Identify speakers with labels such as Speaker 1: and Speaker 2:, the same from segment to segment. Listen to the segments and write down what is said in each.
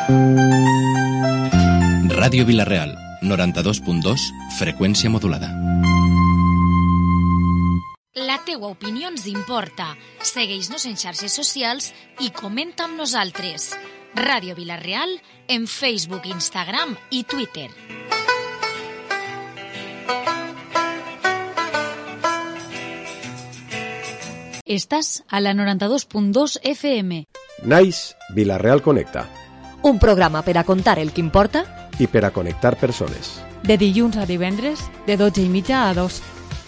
Speaker 1: Ràdio Vila-real, 92.2, freqüència modulada.
Speaker 2: La teua opinió ens importa. Segueix-nos en xarxes socials i comenta amb nosaltres. Ràdio Vila-real en Facebook, Instagram i Twitter. Estàs a la 92.2 FM.
Speaker 3: Naix Vila-real Connecta.
Speaker 4: Un programa per a contar el que importa
Speaker 3: i per a connectar persones.
Speaker 5: De dilluns a divendres, de 12:30 a 2.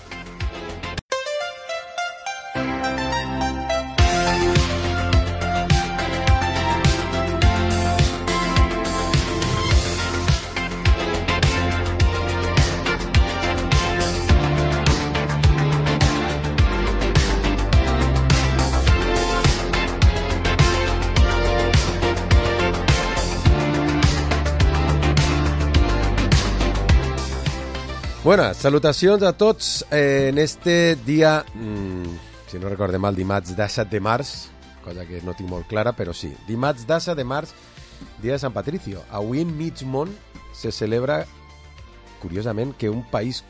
Speaker 3: Buenas, salutacions a tots en este dia, si no recorde mal, dimarts 17 de març, cosa que no tinc molt clara, però sí, dimarts 17 de març, dia de Sant Patricio. Avui en mig món se celebra, curiosament, que un país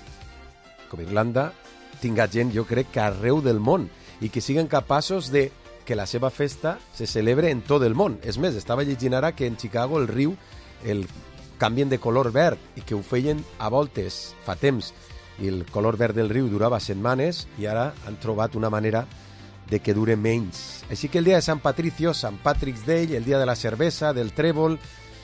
Speaker 3: com Irlanda tinga gent, jo crec, que arreu del món i que siguin capaços de que la seva festa se celebre en tot el món. És més, estava llegint ara que en Chicago el riu canvien de color verd i que ho feien a voltes fa temps i el color verd del riu durava setmanes i ara han trobat una manera de que dure menys. Així que el dia de Sant Patricio, Sant Patrick's Day, el dia de la cervesa, del trèvol,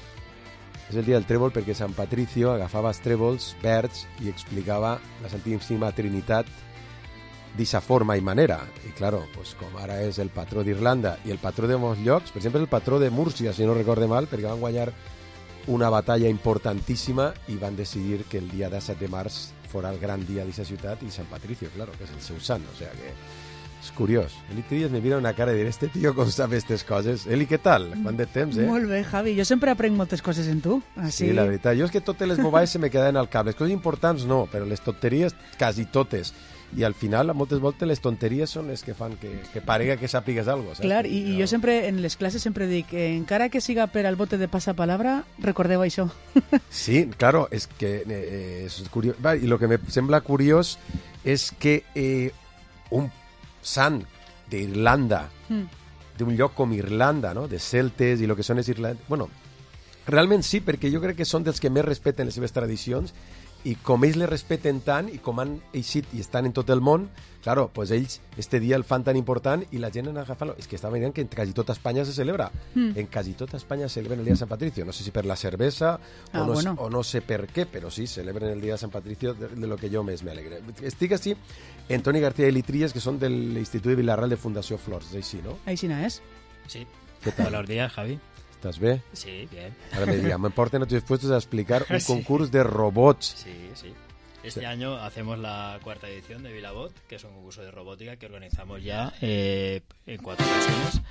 Speaker 3: és el dia del trèvol perquè Sant Patricio agafava els trèvols verds i explicava la Santíssima Trinitat d'eixa forma i manera. I claro, pues, com ara és el patró d'Irlanda i el patró de molts llocs, per exemple el patró de Múrcia, si no recorde mal, perquè van guanyar una batalla importantíssima i van decidir que el dia 17 de març fora el gran dia d'aquesta ciutat i Sant Patricio, claro, que és el seu sant, o sea que és curiós. Eli Trilles me mira una cara i diré, este tio com sap aquestes coses? Eli, què tal? Quant de temps,
Speaker 5: Molt bé, Javi, jo sempre aprenc moltes coses en tu. Així...
Speaker 3: Sí, la veritat, jo és que totes les bobades se me queden al cap, les coses importants no, però les tonteries quasi totes. I al final, a moltes voltes, les tonteries són les que fan que parega que sàpigues alguna cosa.
Speaker 5: Clar, i jo sempre, en les classes sempre dic, encara que siga per al bote de passapalabra, recordeu això.
Speaker 3: Sí, claro, és que és curiós. I el que me sembla curiós és que un sant d'Irlanda, d'un lloc com Irlanda, no? De celtes i el que són els irlandesos... Bueno, realment sí, perquè jo crec que són dels que més respecten les seves tradicions i com ells les respecten tant i com han eixit i estan en tot el món, claro, pues ells este dia el fan tan important i la gent en agafant-lo. És que estava mirant que en quasi tota Espanya se celebra. En quasi tota Espanya celebren el dia de Sant Patricio. No sé si per la cervesa o no sé per què, però sí, celebren el dia de Sant Patricio de lo que jo més m'alegre. Estic així en Toni García i Litrilles, que són de l'Institut de Vila-real de Fundació Flors, és així, no?
Speaker 5: Així no és?
Speaker 6: Sí.
Speaker 3: ¿Qué tal?
Speaker 6: Buenos días, Javi.
Speaker 3: ¿Estás bien?
Speaker 6: Sí, bien.
Speaker 3: Ahora me diría, me importan otros dispuestos a explicar un concurso de robots.
Speaker 6: Sí, sí. Este año hacemos la cuarta edición de VilaBot, que es un concurso de robótica que organizamos ya en 4 ocasiones.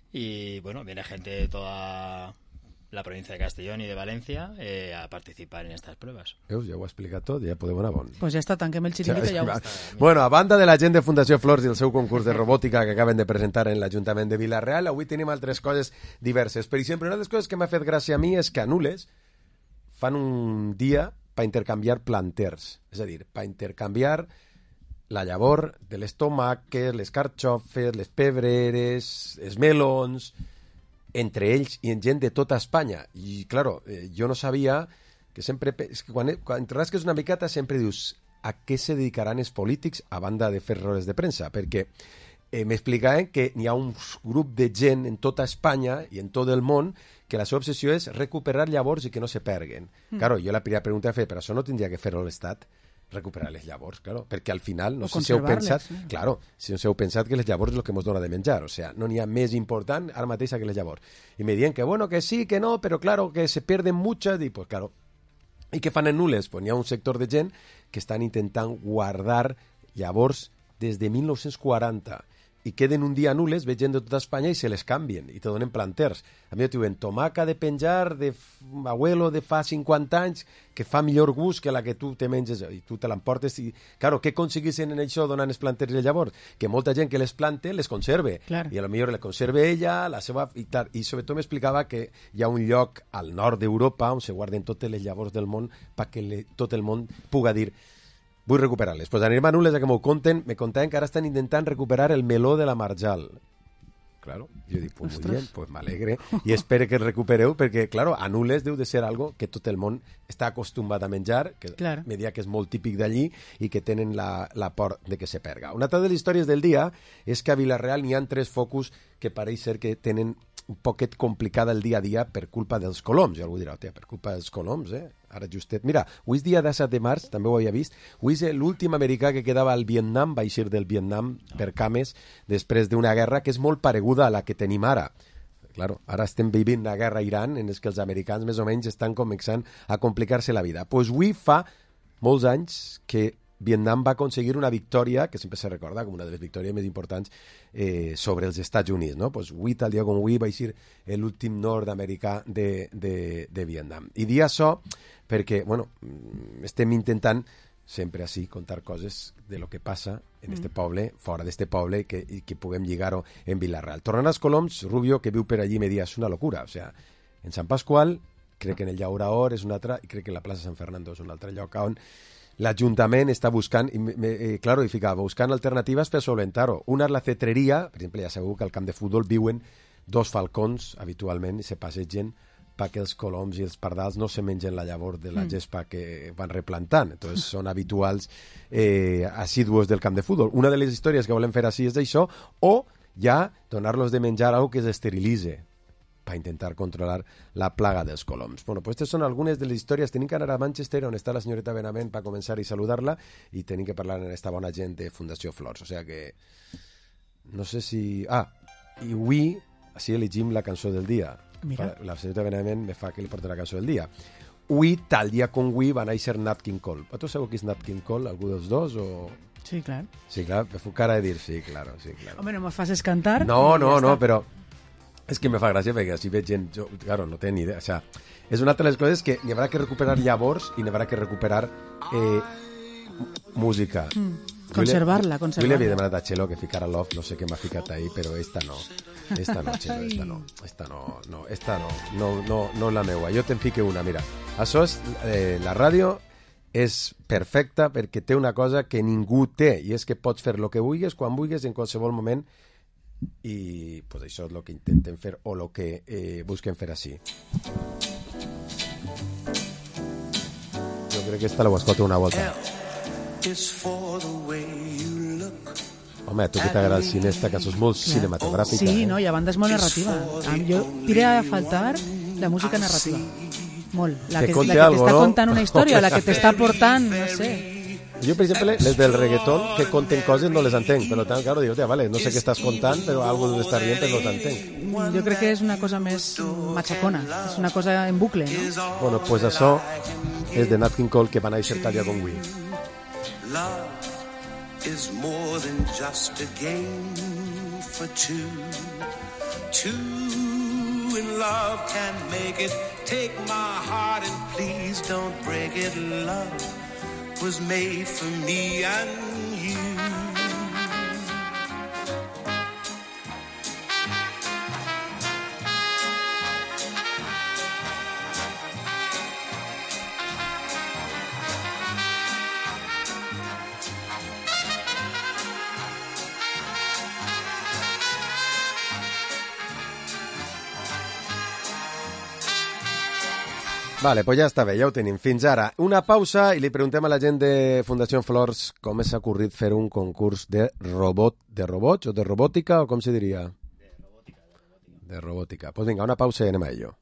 Speaker 6: Y bueno, viene gente de toda la provincia de Castellón y de Valencia a participar en estas pruebas.
Speaker 3: Ja ho he explicat tot, ja podeu anar bon.
Speaker 5: Pues ja està, tanquem el xiringuito ja ho està.
Speaker 3: Bueno, a banda de la gent de Fundació Flors i el seu concurs de robòtica que acaben de presentar en l'Ajuntament de Vila-real, avui tenim altres coses diverses. Per exemple, una de les coses que m'ha fet gràcia a mi és que a Nules fan un dia per intercanviar planters, és a dir, per intercanviar la llavor de les tomàquets, les carxofes, les pebreres, els melons, entre ells i en gent de tota Espanya. I, claro, jo no sabia que sempre... És que quan rasques una miqueta sempre dius a què se dedicaran els polítics a banda de fer rodes de premsa, perquè m'explicaven que n'hi ha un grup de gent en tota Espanya i en tot el món que la seva obsessió és recuperar llavors i que no se perguen. Claro, jo la primera pregunta que feia, però això no tindria que fer-ho l'Estat? Recuperar les llavors, claro, perquè al final no sé si heu pensat, claro, si no heu pensat que les llavors és el que ens dona de menjar, o sea, no n'hi ha més important ara mateix que les llavors. I me diuen que bueno, que sí, que no, però claro, que se pierden muchas, i pues claro. I què fan en Nules? Pues n'hi ha un sector de gent que estan intentant guardar llavors des de 1940 i queden un dia nules, ve gent de tota Espanya i se les canvien i te donen planters. A mi t'ho diuen, tomaca de penjar de abuelo de fa 50 anys que fa millor gust que la que tu te menges i tu te l'emportes. I, claro, què aconseguissin en això donant els planters de llavors? Que molta gent que les plante les conserve.
Speaker 5: Claro.
Speaker 3: I a lo millor les conserve ella, la seva... I sobretot m'explicava que hi ha un lloc al nord d'Europa on se guarden totes les llavors del món perquè tot el món puga dir vull recuperar-les. Pues anirem a Nules a que m'ho conten. Me contaven que ara estan intentant recuperar el meló de la Marjal. Claro, jo dic, pues muy bien, pues m'alegre i espero que el recupereu perquè, claro, a Nules deu de ser algo que tot el món està acostumat a menjar, que
Speaker 5: claro.
Speaker 3: me dia que és molt típic d'allí i que tenen la por de que se perga. Una altra de les històries del dia és que a Vila-real n'hi ha 3 focus que pareix ser que tenen un poquet complicada el dia a dia per culpa dels coloms. Jo algú dirà, per culpa dels coloms, Ara justet. Mira, avui és dia 17 de març, també ho havia vist. Avui és l'últim americà que quedava al Vietnam, va eixir del Vietnam per cames després d'una guerra que és molt pareguda a la que tenim ara. Claro, ara estem vivint una guerra a Iran en què els americans més o menys estan començant a complicar-se la vida. Pues avui fa molts anys que Vietnam va aconseguir una victòria, que sempre se recorda com una de les victòries més importants sobre els Estats Units, no? Pues avui, tal dia com avui, va ser l'últim nord-americà de Vietnam. I dia això perquè, bueno, estem intentant sempre així contar coses de lo que passa en este poble, fora d'este poble, i que puguem lligar-ho en Vila-real. Tornant als coloms, Rubio, que viu per allí, me dia, és una locura. O sea, en Sant Pasqual, crec que en el Llauraor és una altra, i crec que en la plaça Sant Fernando és un altre lloc on l'Ajuntament està buscant, claro, i ficava, buscant alternatives per solventar-ho. Una és la cetreria, per exemple, ja sabeu que al camp de futbol viuen 2 falcons habitualment i se passegen perquè els coloms i els pardals no se mengen la llavor de la gespa que van replantant. Entonces són habituals assiduos del camp de futbol. Una de les històries que volem fer així és d'això, o ja donar-los de menjar algo que s'esterilitze per intentar controlar la plaga dels coloms. Bueno, pues estas són algunes de les històries. Tenim que anar a Manchester, on està la senyoreta Benavent, per començar i saludar-la, i tenim que parlar amb aquesta bona gent de Fundació Flors. O sea que... No sé si... i avui, així elegim la cançó del dia.
Speaker 5: Mira.
Speaker 3: La senyoreta Benavent me fa que li porti la cançó del dia. Avui, tal dia com avui, va néixer Nat King Cole. Tu sabeu qui és Nat King Cole? Algú dels dos o...?
Speaker 5: Sí, clar.
Speaker 3: Sí, clar, me fu cara de dir sí, claro, sí, claro.
Speaker 5: Home, no me faces cantar.
Speaker 3: No, però... És que me fa gràcia perquè així veig gent... Jo, claro, no té ni idea. O sea, és una altra de les coses que n'hi haurà que recuperar llavors i n'hi haurà que recuperar música.
Speaker 5: Conservar-la.
Speaker 3: Jo li havia demanat a Txelo que ficara Love, no sé què m'ha ficat ahí, però esta no. Esta no, Txelo, esta no la meua. Jo te'n fique una, mira. Això és... la ràdio és perfecta perquè té una cosa que ningú té, i és que pots fer el que vulguis, quan vulguis, en qualsevol moment, i pues això és el que intentem fer o el que busquem fer així. Jo crec que esta la ho escolto una volta. Home, a tu que t'agrada el cine, esta cançó és molt cinematogràfica.
Speaker 5: Sí, no, i a banda és molt narrativa. Jo diré a faltar la música narrativa. Molt. La que t'està contant una història, la que t'està portant, no sé...
Speaker 3: Jo, per exemple, les del reggaeton que conten coses no les entenc, però tant, claro, dic, vale, no sé què estàs contant, però algo deu estar bien, però no t'entenc.
Speaker 5: Jo crec que és una cosa més machacona, és una cosa en bucle, no?
Speaker 3: Bueno, pues això és de Nat King Cole, que va néixer tal dia com avui.
Speaker 7: Love is more than just a game for two. Two in love can make it. Take my heart and please don't break it. Love was made for me and you.
Speaker 3: Vale, pues ja està bé, ja ho tenim. Fins ara, una pausa i li preguntem a la gent de Fundació Flors com s'ha ocorrit fer un concurs de robots o de robòtica, o com se diria? De robòtica. Pues vinga, una pausa i anem a ello.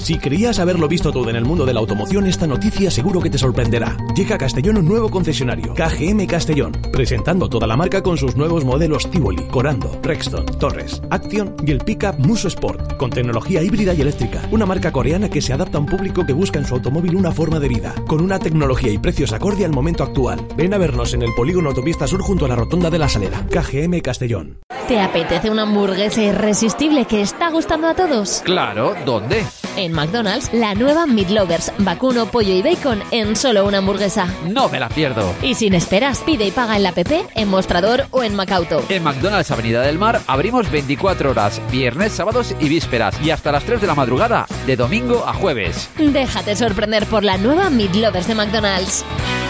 Speaker 8: Si creías haberlo visto todo en el mundo de la automoción, esta noticia seguro que te sorprenderá. Llega a Castellón un nuevo concesionario, KGM Castellón, presentando toda la marca con sus nuevos modelos Tivoli, Corando, Rexton, Torres, Action y el pickup Muso Sport, con tecnología híbrida y eléctrica. Una marca coreana que se adapta a un público que busca en su automóvil una forma de vida, con una tecnología y precios acorde al momento actual. Ven a vernos en el Polígono Autopista Sur junto a la Rotonda de la Salera. KGM Castellón.
Speaker 9: ¿Te apetece una hamburguesa irresistible que está gustando a todos?
Speaker 10: Claro, ¿dónde?
Speaker 9: En McDonald's, la nueva Meat Lovers, vacuno, pollo y bacon en solo una hamburguesa.
Speaker 10: No me la pierdo.
Speaker 9: Y sin esperas, pide y paga en la app, en Mostrador o en Macauto.
Speaker 10: En McDonald's Avenida del Mar abrimos 24 horas, viernes, sábados y vísperas, y hasta las 3 de la madrugada, de domingo a jueves.
Speaker 9: Déjate sorprender por la nueva Meat Lovers de McDonald's.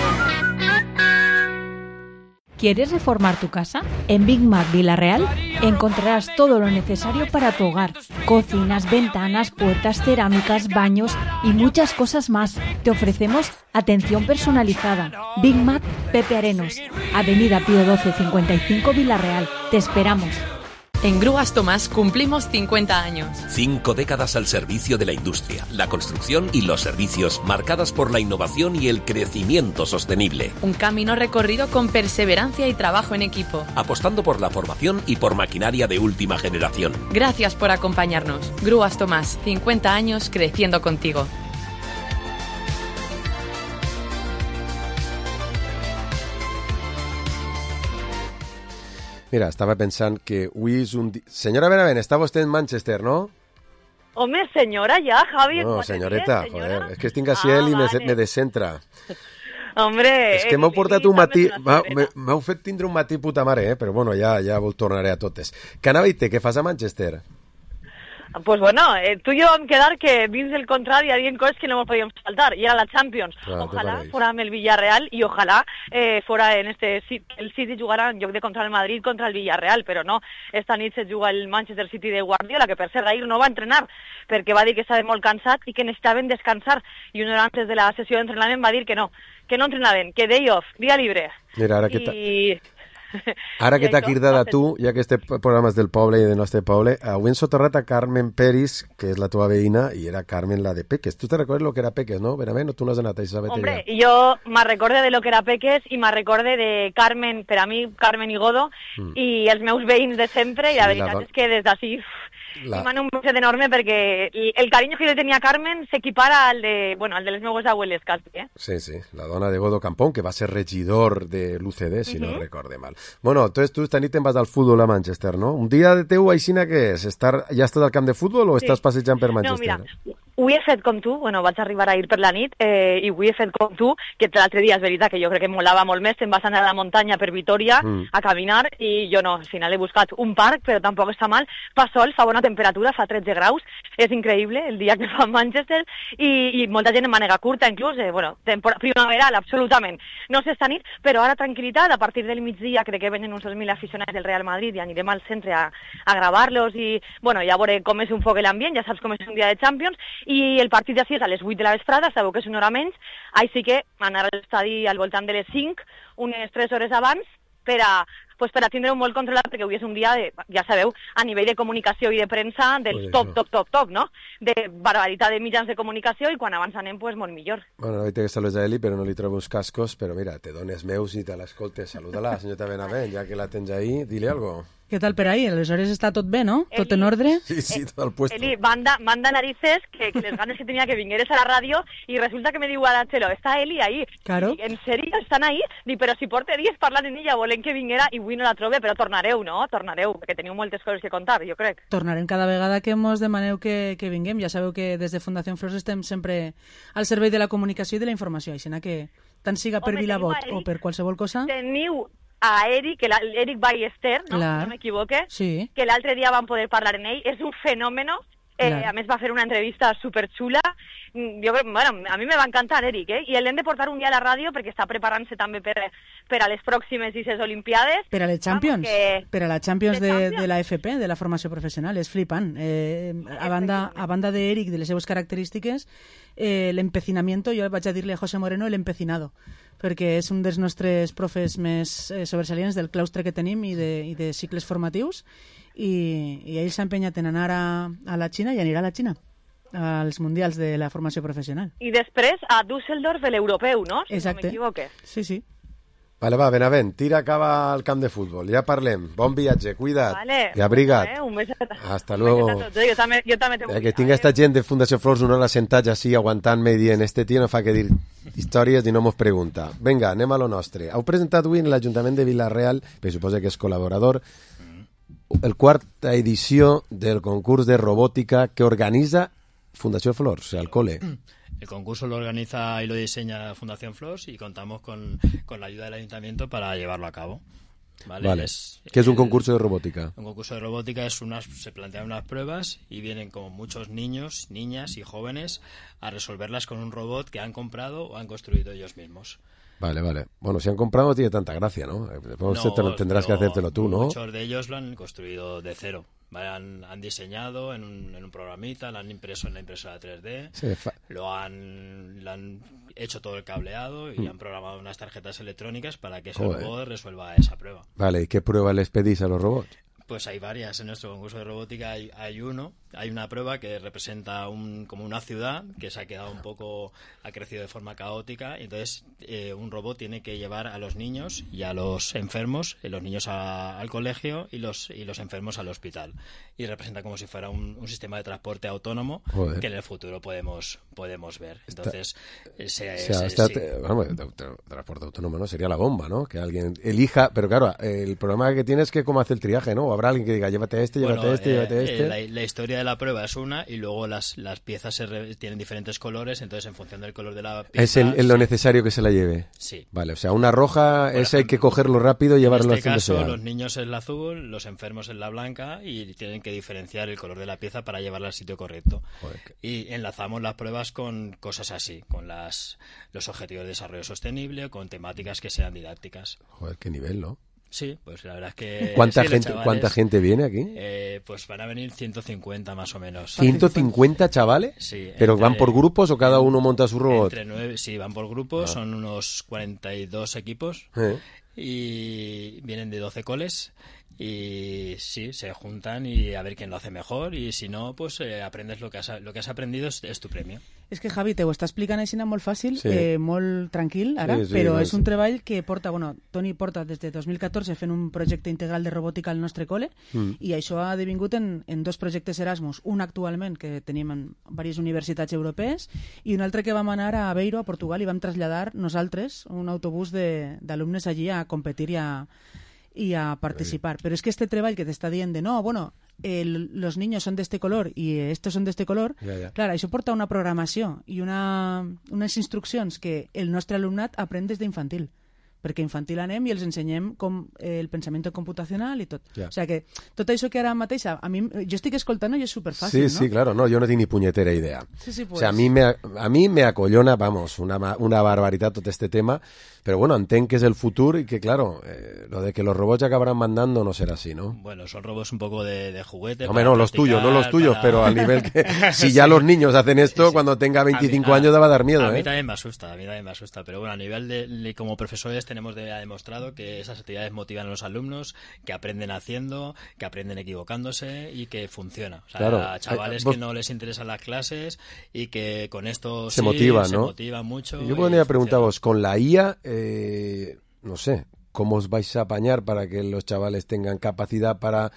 Speaker 5: ¿Quieres reformar tu casa? En Big Mac Villarreal encontrarás todo lo necesario para tu hogar. Cocinas, ventanas, puertas, cerámicas, baños y muchas cosas más. Te ofrecemos atención personalizada. Big Mac Pepe Arenos, Avenida Pío 12 55 Villarreal. Te esperamos.
Speaker 11: En Grúas Tomás cumplimos 50 años.
Speaker 12: 5 décadas al servicio de la industria, la construcción y los servicios, marcadas por la innovación y el crecimiento sostenible.
Speaker 11: Un camino recorrido con perseverancia y trabajo en equipo.
Speaker 12: Apostando por la formación y por maquinaria de última generación.
Speaker 11: Gracias por acompañarnos. Grúas Tomás, 50 años creciendo contigo.
Speaker 3: Mira, estava pensant que avui és un dia... Senyora Benavent, està vostè en Manchester, no?
Speaker 13: Home, senyora, ja, Javi.
Speaker 3: No, senyoreta, joder, és que estic així i me descentra.
Speaker 13: Hombre...
Speaker 3: És que m'heu portat un matí... M'heu fet tindre un matí puta mare, però bueno, ja tornaré a totes. Que anava i té, què fas a Manchester?
Speaker 13: Pues bueno, tú y yo vamos a quedar que vins el contrario, había cosas que no nos podíamos saltar, y era la Champions. Ojalá fuera el Villarreal y ojalá fuera en el City jugara en lloc de contra el Madrid contra el Villarreal, però no, esta nit se juga el Manchester City de Guardiola, que per ser d'ahir no va entrenar, perquè va dir que estava molt cansat i que necessitaven descansar, i una hora antes de la sessió d'entrenament va dir que no entrenaven, que day off, dia libre.
Speaker 3: Mira, ara que t'ha cridat a tu, ja que este programa és del poble i del nostre poble, avui hem soterrat a Carmen Peris, que és la teva veïna, i era Carmen la de Peques. Tu te recordes lo que era Peques, no? Benavent, o tu no has anat a Isabel?
Speaker 13: Hombre, jo me recorde de lo que era Peques i me recorde de Carmen, per a mi, Carmen i Godo, i els meus veïns de sempre, i la veritat és que des d'ací... M'han un beset enorme perquè el carinyo que jo tenia a Carmen s'equipara al de les meves abueles, quasi,
Speaker 3: Sí, la dona de Godo Campón, que va ser regidor de l'UCD, si no recorde mal. Bueno, entonces tu esta nit te'n vas al futbol a Manchester, no? Un dia de teu aixina què és? Ja estàs al camp de futbol o estàs passejant per Manchester?
Speaker 13: No, mira, ho he fet com tu, vaig arribar ahir per la nit, i ho he fet com tu, que l'altre dia és veritat que jo crec que molava molt més, te'n vas anar a la muntanya per Vitoria a caminar, i jo no, al final he buscat un parc, però tampoc està mal, fa sol, fa bona temperatura, fa 13 graus, és increïble el dia que fa a Manchester, i molta gent en mànega curta, inclús, primaveral, absolutament. No sé esta nit, però ara tranquil·litat, a partir del migdia crec que venen uns 2.000 aficionats del Real Madrid i anirem al centre a gravar-los i, ja veuré com és un foc l'ambient, ja saps com és un dia de Champions, i el partit d'ací és a les 8 de la vesprada, sabeu que és una hora menys, així que anar a l'estadi al voltant de les 5, unes 3 hores abans, per a tindre-ho molt controlat, perquè avui és un dia, ja sabeu, a nivell de comunicació i de premsa, del top, no? De barbaritat de mitjans de comunicació, i quan abans anem, molt millor.
Speaker 3: Bueno, avui té que saludar a Eli, però no li trobo uns cascos, però mira, te dones meus i te l'escoltes. Saluda-la, senyora Benavent, ja que la tens ahí, dile algo.
Speaker 5: Què tal per ahí? Aleshores està tot bé, no?
Speaker 13: Eli,
Speaker 5: tot en ordre?
Speaker 3: Sí, tot al puesto.
Speaker 13: Eli, manda narices que les ganes que tenía que vingueres a la radio y resulta que me diu Arachelo, está Eli ahí.
Speaker 5: Claro.
Speaker 13: I, en serio, estan ahí? Dic, però si porta dies parlant en ella, volen que vinguera i avui no la trobe, però tornareu, no? Tornareu, perquè teniu moltes coses que contar, jo crec.
Speaker 5: Tornarem cada vegada que mos demaneu que vinguem. Ja sabeu que des de Fundació Flors estem sempre al servei de la comunicació i de la informació, així que tant siga per Vilabot o per qualsevol cosa...
Speaker 13: Teniu a Eric, Eric Ballester, no m'equivoque, que l'altre dia vam poder parlar en ell, és un fenòmeno, a més va fer una entrevista superxula, jo crec, a mi me va encantar Eric, i l'hem de portar un dia a la ràdio perquè està preparant-se també per a les pròximes 6 Olimpiades.
Speaker 5: Per a les Champions, per a la Champions de la FP, de la formació professional, és flipant. A banda d'Eric, de les seves característiques, l'empecinamiento, jo vaig a dir-li a José Moreno l'empecinado, perquè és un dels nostres profes més sobresalients del claustre que tenim i de cicles formatius, i ell s'ha empenyat en anar a la Xina i anirà a la Xina.
Speaker 14: als Mundials de la formació professional.
Speaker 13: I després a Düsseldorf l'europeu, no? Si
Speaker 14: Exacte.
Speaker 13: no m'equivoque.
Speaker 14: Sí, sí.
Speaker 3: Vale, va, Benavent, tira cap al camp de futbol. Ja parlem. Bon viatge, cuida't.
Speaker 13: Vale.
Speaker 3: I abriga't.
Speaker 13: Un beset.
Speaker 3: Hasta luego.
Speaker 13: Un beset a tots. Jo també te vull.
Speaker 3: Que tinc esta gent de Fundació Flors una hora sentats així aguantant-me i dient este tio no fa que dir històries i no mos pregunta. Vinga, anem a lo nostre. Heu presentat avui en l'Ajuntament de Vila-real, que suposa que és col·laborador, el quarta edició del concurs de robòtica que organitza Fundació Flors, al cole.
Speaker 6: El concurso lo organiza y lo diseña Fundación Flors y contamos con la ayuda del ayuntamiento para llevarlo a cabo. Vale.
Speaker 3: ¿Qué es un concurso de robótica?
Speaker 6: Un concurso de robótica se plantean unas pruebas y vienen como muchos niños, niñas y jóvenes a resolverlas con un robot que han comprado o han construido ellos mismos.
Speaker 3: Vale. Bueno, si han comprado no tiene tanta gracia, ¿no? Tendrás que hacértelo tú, ¿no?
Speaker 6: Muchos de ellos lo han construido de cero. ¿Vale? Han diseñado en un programita, lo han impreso en la impresora 3D, lo han hecho todo el cableado y han programado unas tarjetas electrónicas para que ese robot resuelva esa prueba.
Speaker 3: Vale, ¿y qué prueba les pedís a los robots?
Speaker 6: Pues hay varias. En nuestro concurso de robótica hay una prueba que representa como una ciudad que se ha quedado ha crecido de forma caótica, y entonces un robot tiene que llevar a los niños y a los enfermos, los niños al colegio y los enfermos al hospital, y representa como si fuera un sistema de transporte autónomo que en el futuro podemos ver. Entonces
Speaker 3: transporte autónomo, ¿no? Sería la bomba, ¿no? Que alguien elija, pero claro, el problema que tiene es que cómo hace el triaje, ¿no? Habrá alguien que diga, llévate este.
Speaker 6: La historia de la prueba es una, y luego las piezas tienen diferentes colores, entonces en función del color de la pieza...
Speaker 3: Es lo necesario que se la lleve.
Speaker 6: Sí.
Speaker 3: Vale, o sea, una roja, esa hay que cogerlo rápido y llevarlo al centro.
Speaker 6: En este caso, los niños es la azul, los enfermos es la blanca, y tienen que diferenciar el color de la pieza para llevarla al sitio correcto. Y enlazamos las pruebas con cosas así, con los objetivos de desarrollo sostenible, con temáticas que sean didácticas.
Speaker 3: Joder, qué nivel, ¿no?
Speaker 6: Sí, pues la verdad es que...
Speaker 3: ¿Cuánta gente viene aquí?
Speaker 6: Pues van a venir 150 más o menos.
Speaker 3: ¿150 chavales?
Speaker 6: Sí.
Speaker 3: ¿Pero van por grupos o cada uno monta su robot?
Speaker 6: Sí, van por grupos, son unos 42 equipos y vienen de 12 coles. Y sí, se juntan y a ver quién lo hace mejor, y si no, pues aprendes lo que has aprendido, es tu premio.
Speaker 14: És que, Javi, t'ho està explicant així molt fàcil, molt tranquil, ara,
Speaker 3: sí,
Speaker 14: però és un treball que Toni porta des de 2014 fent un projecte integral de robòtica al nostre col·le, i això ha devingut en dos projectes Erasmus, un actualment que tenim en diverses universitats europees, i un altre que vam anar a Aveiro, a Portugal, i vam traslladar nosaltres un autobús d'alumnes allí a competir y a participar. Pero es que este treball que te está dient de los niños son de este color y estos son de este color, claro, això porta una programació i unes instruccions que el nostre alumnat aprèn des d'infantil, perquè infantil anem i els ensenyem com el pensament computacional i tot. O sea que tot això que ara mateix jo estic escoltant i és superfàcil,
Speaker 3: sí,
Speaker 14: ¿no?
Speaker 3: Sí, claro, no, yo no tengo ni puñetera idea.
Speaker 14: Sí, pues.
Speaker 3: O sea, a mí me acollona, vamos, una barbaridad todo este tema, pero bueno, entenc que es el futuro y que, claro, lo de que los robots acabarán mandando no será así, ¿no?
Speaker 6: Bueno, son robots un poco de juguete.
Speaker 3: Hombre, no, los tuyos, pero al nivel que si ya los niños hacen esto, cuando tenga 25 años va a dar miedo,
Speaker 6: a mí también me asusta, pero bueno, a nivel de como profesores tenemos demostrado que esas actividades motivan a los alumnos, que aprenden haciendo, que aprenden equivocándose y que funciona. O sea,
Speaker 3: claro.
Speaker 6: Chavales que no les interesan las clases y que con esto
Speaker 3: se motivan, ¿no?
Speaker 6: Se motivan mucho.
Speaker 3: Yo podría preguntaros, con la IA, no sé, ¿cómo os vais a apañar para que los chavales tengan capacidad para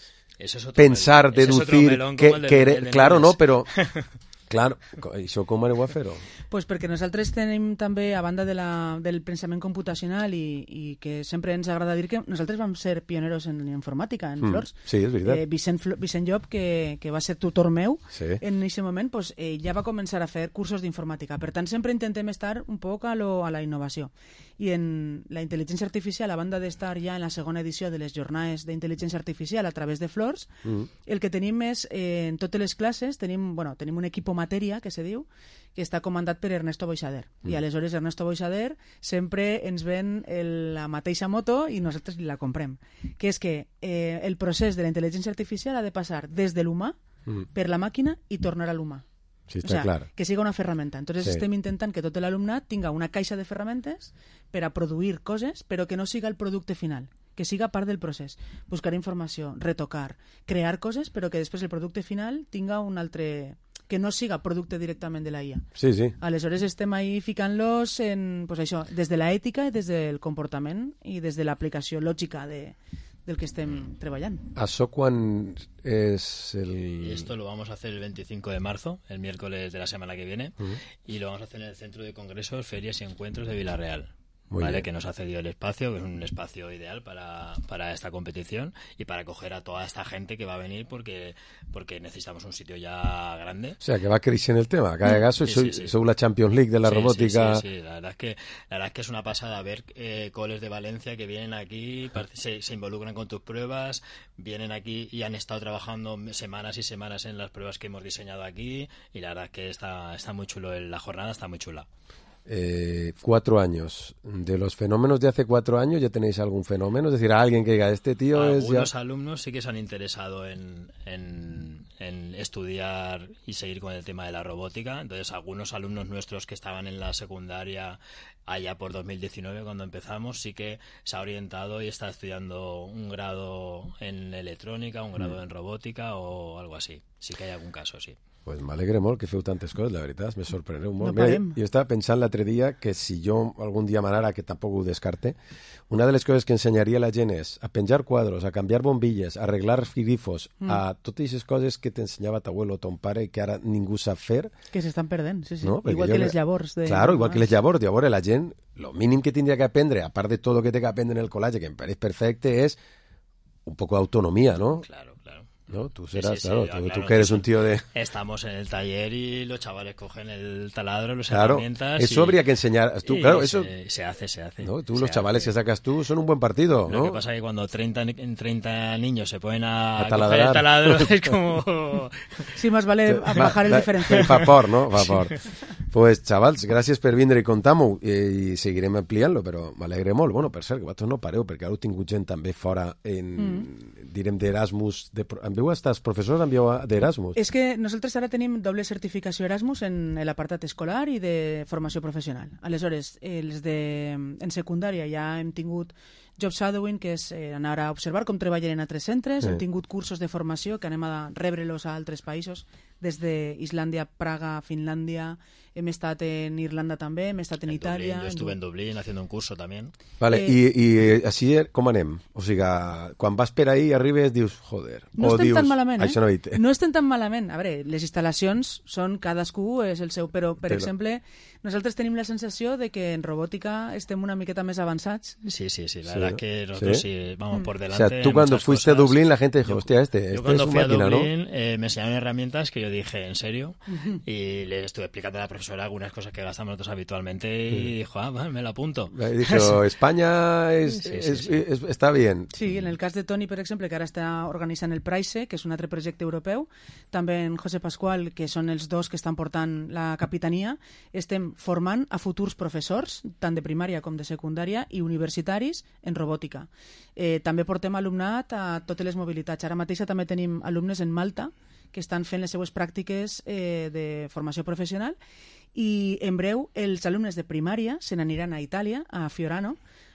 Speaker 3: pensar, deducir, claro, no, pero... Claro, i això com aneu a fer-ho?
Speaker 14: Pues perquè nosaltres tenim també, a banda del pensament computacional i que sempre ens agrada dir que nosaltres vam ser pioneros en informàtica, en Flors.
Speaker 3: Sí, és veritat.
Speaker 14: Vicent Llop, que va ser tutor meu, en aquest moment, pues, ja va començar a fer cursos d'informàtica. Per tant, sempre intentem estar un poc a la innovació. I en la intel·ligència artificial, a banda d'estar ja en la segona edició de les jornades d'intel·ligència artificial a través de Flors, el que tenim és, en totes les classes, tenim un equip matèria, que se diu, que està comandat per Ernesto Boixader. I aleshores Ernesto Boixader sempre ens ven la mateixa moto i nosaltres la comprem. Que és que el procés de la intel·ligència artificial ha de passar des de l'humà per la màquina i tornar a l'humà.
Speaker 3: Sí, està clar.
Speaker 14: Que siga una ferramenta. Entonces estem intentant que tot l'alumnat tinga una caixa de ferramentes per a produir coses, però que no siga el producte final, que siga part del procés. Buscar informació, retocar, crear coses, però que després el producte final tinga un altre que no siga producte directament de la IA.
Speaker 3: Sí, sí.
Speaker 14: Aleshores estem ahí ficant-los en, pues això, des de la ètica i des del comportament i des de l'aplicació lògica del que estem treballant.
Speaker 3: ¿Això quan es el...?
Speaker 6: Y esto lo vamos a hacer el 25 de marzo, el miércoles de la semana que viene, y lo vamos a hacer en el Centro de Congresos, Ferias y Encuentros de Villarreal. ¿Vale? Que nos ha cedido el espacio, que es un espacio ideal para esta competición y para acoger a toda esta gente que va a venir porque necesitamos un sitio ya grande.
Speaker 3: O sea, que va creciendo el tema. Cada caso,
Speaker 6: sí.
Speaker 3: Soy la Champions League de la robótica.
Speaker 6: Sí. La verdad es que es una pasada ver coles de Valencia que vienen aquí, se involucran con tus pruebas, vienen aquí y han estado trabajando semanas y semanas en las pruebas que hemos diseñado aquí, y la verdad es que está muy chulo, la jornada está muy chula.
Speaker 3: 4 años. De los fenómenos de hace 4 años, ¿ya tenéis algún fenómeno? Es decir, a alguien que diga, este tío es ya...
Speaker 6: Algunos alumnos sí que se han interesado en estudiar y seguir con el tema de la robótica. Entonces, algunos alumnos nuestros que estaban en la secundaria allá por 2019, cuando empezamos, sí que se ha orientado y está estudiando un grado en electrónica, un grado en robótica o algo así. Sí que hay algun caso, sí.
Speaker 3: Pues m'alegre molt que feu tantes coses, la veritat, me sorpreneu molt.
Speaker 14: No parem.
Speaker 3: Jo estava pensant l'altre dia que si jo algun dia m'anara, que tampoc ho descarte, una de les coses que ensenyaria a la gent és a penjar quadros, a canviar bombilles, a arreglar grifos, a totes aquestes coses que t'ensenyava t'abuelo o ton pare que ara ningú sap fer.
Speaker 14: Que s'estan perdent, sí.
Speaker 3: No?
Speaker 14: Igual que les llavors.
Speaker 3: Claro, igual que les llavors. Llavors la gent, lo mínim que tindria que aprendre, a part de tot el que té que aprendre en el col·legi, que em pareix perfecte, és un poco de autonomía, ¿no?
Speaker 6: Claro.
Speaker 3: ¿No? Tú serás,
Speaker 6: sí,
Speaker 3: claro,
Speaker 6: claro,
Speaker 3: tú que eres un tío de...
Speaker 6: Estamos en el taller y los chavales cogen el taladro, las
Speaker 3: claro,
Speaker 6: herramientas...
Speaker 3: Eso habría que enseñar. Tú, claro, eso...
Speaker 6: Se hace.
Speaker 3: ¿No? Tú, los chavales que sacas tú, son un buen partido, ¿no?
Speaker 6: Lo que pasa es que cuando 30 niños se ponen a
Speaker 3: taladrar.
Speaker 6: coger el taladro, es como...
Speaker 14: Sí, más vale bajar el diferencial.
Speaker 3: Vapor, ¿no? Vapor. Pues, chavals, gràcies per vindre i contar-m'ho, i seguirem ampliant-lo, però m'alegre molt. Bueno, per cert, que vosaltres no pareu, perquè ara heu tingut gent també fora direm d'Erasmus. Envieu estar professors d'Erasmus.
Speaker 14: És que nosaltres ara tenim doble certificació Erasmus en l'apartat escolar i de formació professional. Aleshores, en secundària ja hem tingut job shadowing, que és anar a observar com treballen en altres centres. Hem tingut cursos de formació que anem a rebre-los a altres països, des d'Islàndia, Praga, Finlàndia. Hem estat en Irlanda també, hem estat en Itàlia.
Speaker 6: Yo estuve en Dublín haciendo un curso también.
Speaker 3: Vale, i així com anem? O sigui, quan vas per ahí arribes, dius, joder.
Speaker 14: No estem tan malament,
Speaker 3: Això no he dit.
Speaker 14: No estem tan malament. A veure, les instal·lacions són cadascú és el seu, però, per exemple, nosaltres tenim la sensació de que en robòtica estem una miqueta més avançats.
Speaker 6: Sí, la verdad que nosotros sí vamos por delante.
Speaker 3: O sea, tú cuando fuiste a Dublín, la gente dijo, hostia, este es
Speaker 6: cuando
Speaker 3: un
Speaker 6: fui
Speaker 3: máquina,
Speaker 6: a Dublín,
Speaker 3: ¿no?
Speaker 6: me enseñaron herramientas que yo dije, ¿en serio? Y le estuve explicando a la profesora algunas cosas que gastamos nosotros habitualmente y dijo, me la apunto.
Speaker 3: Y dijo, España está bien.
Speaker 14: Sí, en el cas de Toni, per exemple, que ara està organitzant el PRICE, que és un altre projecte europeu, també en José Pascual, que són els dos que estan portant la capitania, estem formant a futurs professors, tant de primària com de secundària, i universitaris en robòtica. També portem alumnat a totes les mobilitats. Ara mateixa també tenim alumnes en Malta que estan fent les seues pràctiques de formació professional, i en breu els alumnes de primària se n'aniran a Itàlia, a Fiorano,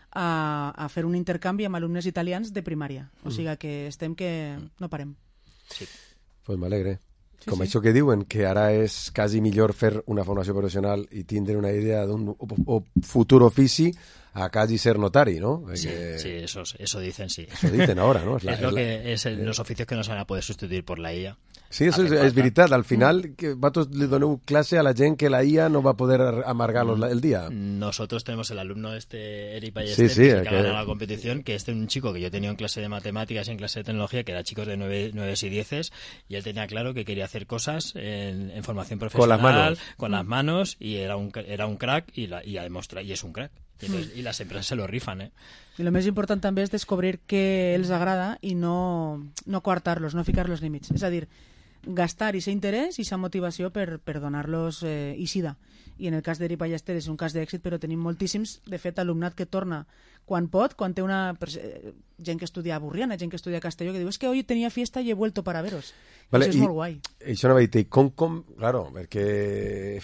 Speaker 14: a fer un intercanvi amb alumnes italians de primària. O sigui que estem que no parem.
Speaker 6: Sí.
Speaker 3: Pues m'alegre. Com això que diuen, que ara és quasi millor fer una formació professional i tindre una idea d'un futur ofici a casi ser notari, ¿no?
Speaker 6: Sí, eso dicen, sí.
Speaker 3: Eso dicen ahora, ¿no?
Speaker 6: Es los oficios que no se van a poder sustituir por la IA.
Speaker 3: Sí, eso és veritat. Al final, que vosaltres li doneu clase a la gent que la IA no va a poder amargar-los el día.
Speaker 6: Nosotros tenemos el alumno Eric Ballester, que ha ganado la competición, que es un chico que yo tenía en clase de matemáticas y en clase de tecnología, que era chicos de 9 y 10, y él tenía claro que quería hacer cosas en formación profesional, con las manos, y era un crack, y es un crack. Y las empresas se lo rifan, ¿eh?
Speaker 14: I el més important també és descobrir què els agrada i no coartar-los, no ficar los límits. És a dir, gastar i ser interès i sa motivació per donar-los eixida. I en el cas d'Eric Ballester és un cas d'èxit, però tenim moltíssims, de fet, alumnat que torna quan pot, quan té una gent que estudia a Burriana, gent que estudia a Castelló, que diu, es que hoy tenía fiesta y he vuelto para veros.
Speaker 3: Vale,
Speaker 14: això és molt guai.
Speaker 3: Això no va dir, claro, perquè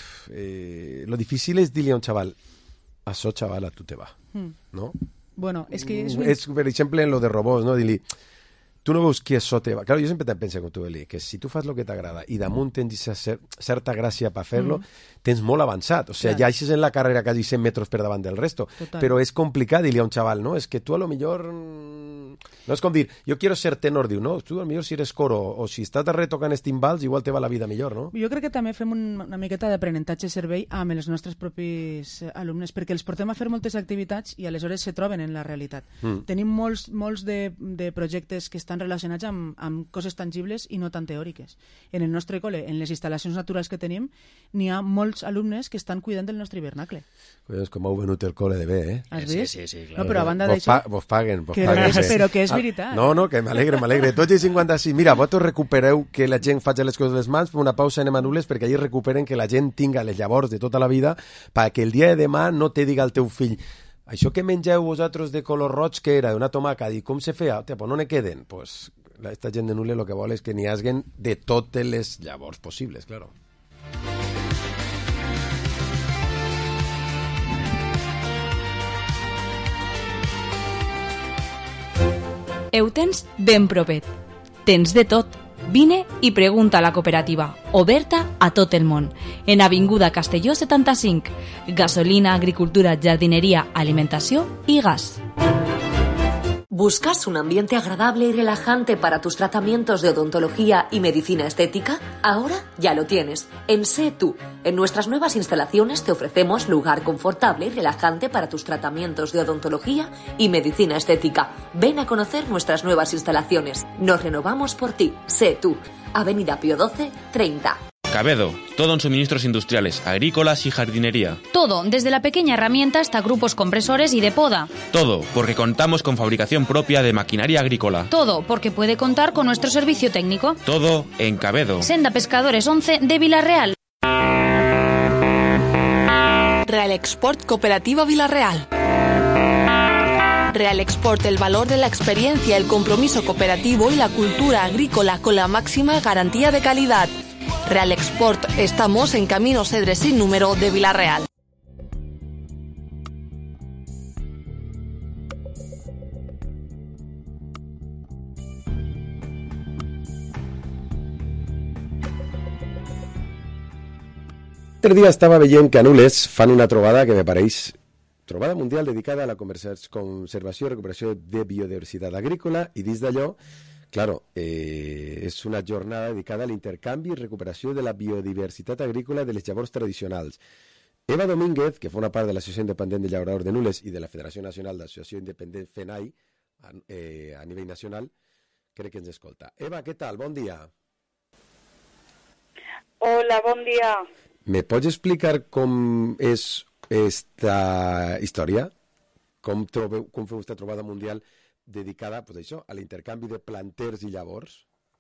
Speaker 3: lo difícil és dir-li a un xaval, això, xaval, a tu te va, no?
Speaker 14: Bueno, és que...
Speaker 3: És, per exemple, en lo de robots, no? Dir-li, tu no veus qui és sota... Claro, jo sempre penso com tu, Eli, que si tu fas el que t'agrada i damunt tens certa gràcia per fer-lo, tens molt avançat. O sigui, ja eixes en la carrera quasi 100 metres per davant del resto. Però és complicat dir-li a un xaval, no? És que tu a lo millor... No és com dir, jo quiero ser tenor, diu, no? Tu a lo millor si eres coro o si estàs darrere tocant timbals, igual te va la vida millor, no?
Speaker 14: Jo crec que també fem una miqueta d'aprenentatge servei amb els nostres propis alumnes, perquè els portem a fer moltes activitats i aleshores se troben en la realitat. Tenim molts de projectes que estan relacionats amb coses tangibles i no tan teòriques. En el nostre col·le, en les instal·lacions naturals que tenim, n'hi ha molts alumnes que estan cuidant del nostre hivernacle.
Speaker 3: Collons, com heu venut el col·le de bé, eh?
Speaker 14: Has vist?
Speaker 6: Sí,
Speaker 14: clar. No, però a banda d'això...
Speaker 3: Vos paguen.
Speaker 14: Però que és veritat.
Speaker 3: No, que m'alegre. Tots i 56. Mira, vosaltres recupereu que la gent faci les coses de les mans, fem una pausa, anem a Nules, perquè allà recuperen que la gent tinga les llavors de tota la vida perquè el dia de demà no te diga el teu fill això que mengeu vosaltres de color roig que era, d'una tomaca, i com se feia? Pues no ne queden. Pues esta gent de Nules el que vol és que n'hi haguen de totes les llavors possibles, claro.
Speaker 15: Ho tens ben propet. Tens de tot. Vine i pregunta a la cooperativa, oberta a tot el món. En Avinguda Castelló 75. Gasolina, agricultura, jardinería, alimentació i gas.
Speaker 16: ¿Buscas un ambiente agradable y relajante para tus tratamientos de odontología y medicina estética? Ahora ya lo tienes. En Sé Tú. En nuestras nuevas instalaciones te ofrecemos lugar confortable y relajante para tus tratamientos de odontología y medicina estética. Ven a conocer nuestras nuevas instalaciones. Nos renovamos por ti. Sé Tú. Avenida Pío XII, 30.
Speaker 17: Cabedo, todo en suministros industriales, agrícolas y jardinería.
Speaker 2: Todo, desde la pequeña herramienta hasta grupos compresores y de poda.
Speaker 17: Todo, porque contamos con fabricación propia de maquinaria agrícola.
Speaker 2: Todo, porque puede contar con nuestro servicio técnico.
Speaker 17: Todo en Cabedo.
Speaker 2: Senda Pescadores 11 de Vilarreal.
Speaker 18: Real Export Cooperativa Vilarreal. Real Export, el valor de la experiencia, el compromiso cooperativo y la cultura agrícola con la máxima garantía de calidad. Real Export, estamos en Camino Cedres sin número de Vilarreal.
Speaker 3: L'altre dia estava veient que a Nules fan una trobada que me pareix trobada mundial dedicada a la conservació i recuperació de biodiversitat agrícola, i dins d'allò, claro, és una jornada dedicada a l'intercanvi i recuperació de la biodiversitat agrícola de les llavors tradicionals. Eva Domínguez, que fa una part de l'Associació Independent de Llauradors de Nules i de la Federació Nacional d'Associació Independent FENAI a nivell nacional, crec que ens escolta. Eva, què tal? Bon dia.
Speaker 19: Hola, bon dia.
Speaker 3: ¿Me pots explicar com és esta història? Com feu esta trobada mundial dedicada, pues això, a l'intercanvi de planters i llavors?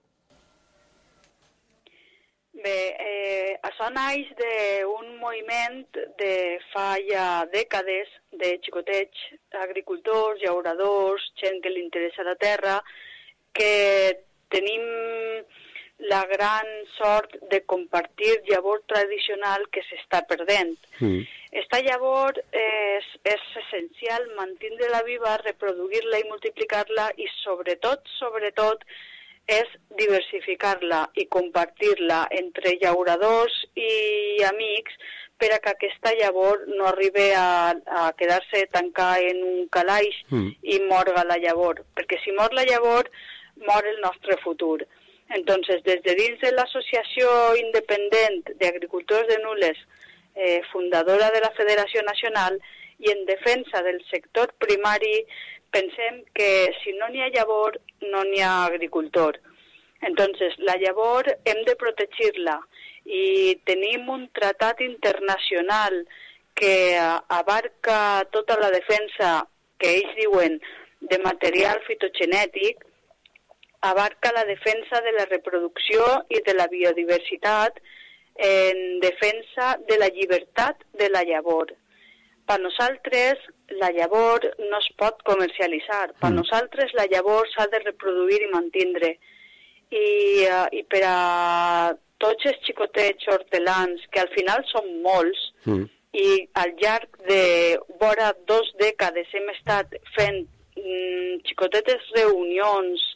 Speaker 19: Bé, això naix d'un moviment de fa ja dècades de xicotets, agricultors, llauradors, gent que li interessa la terra, que tenim la gran sort de compartir llavor tradicional que s'està perdent. Esta llavor és essencial mantenir-la viva, reproduir-la i multiplicar-la i sobretot és diversificar-la i compartir-la entre llauradors i amics per a que aquesta llavor no arribi a quedar-se tancada en un calaix i morga la llavor, perquè si mor la llavor mor el nostre futur. Entonces, des de dins de l'Associació Independent d'Agricultors de Nules, fundadora de la Federació Nacional, i en defensa del sector primari, pensem que si no n'hi ha llavor, no n'hi ha agricultor. Entonces, la llavor hem de protegir-la i tenim un tractat internacional que abarca tota la defensa que ells diuen de material fitogenètic, abarca la defensa de la reproducció i de la biodiversitat en defensa de la llibertat de la llavor. Per nosaltres, la llavor no es pot comercialitzar. Per nosaltres, la llavor s'ha de reproduir i mantindre. I per a tots els xicotets hortelans, que al final són molts, i al llarg de vora 2 dècades hem estat fent xicotetes reunions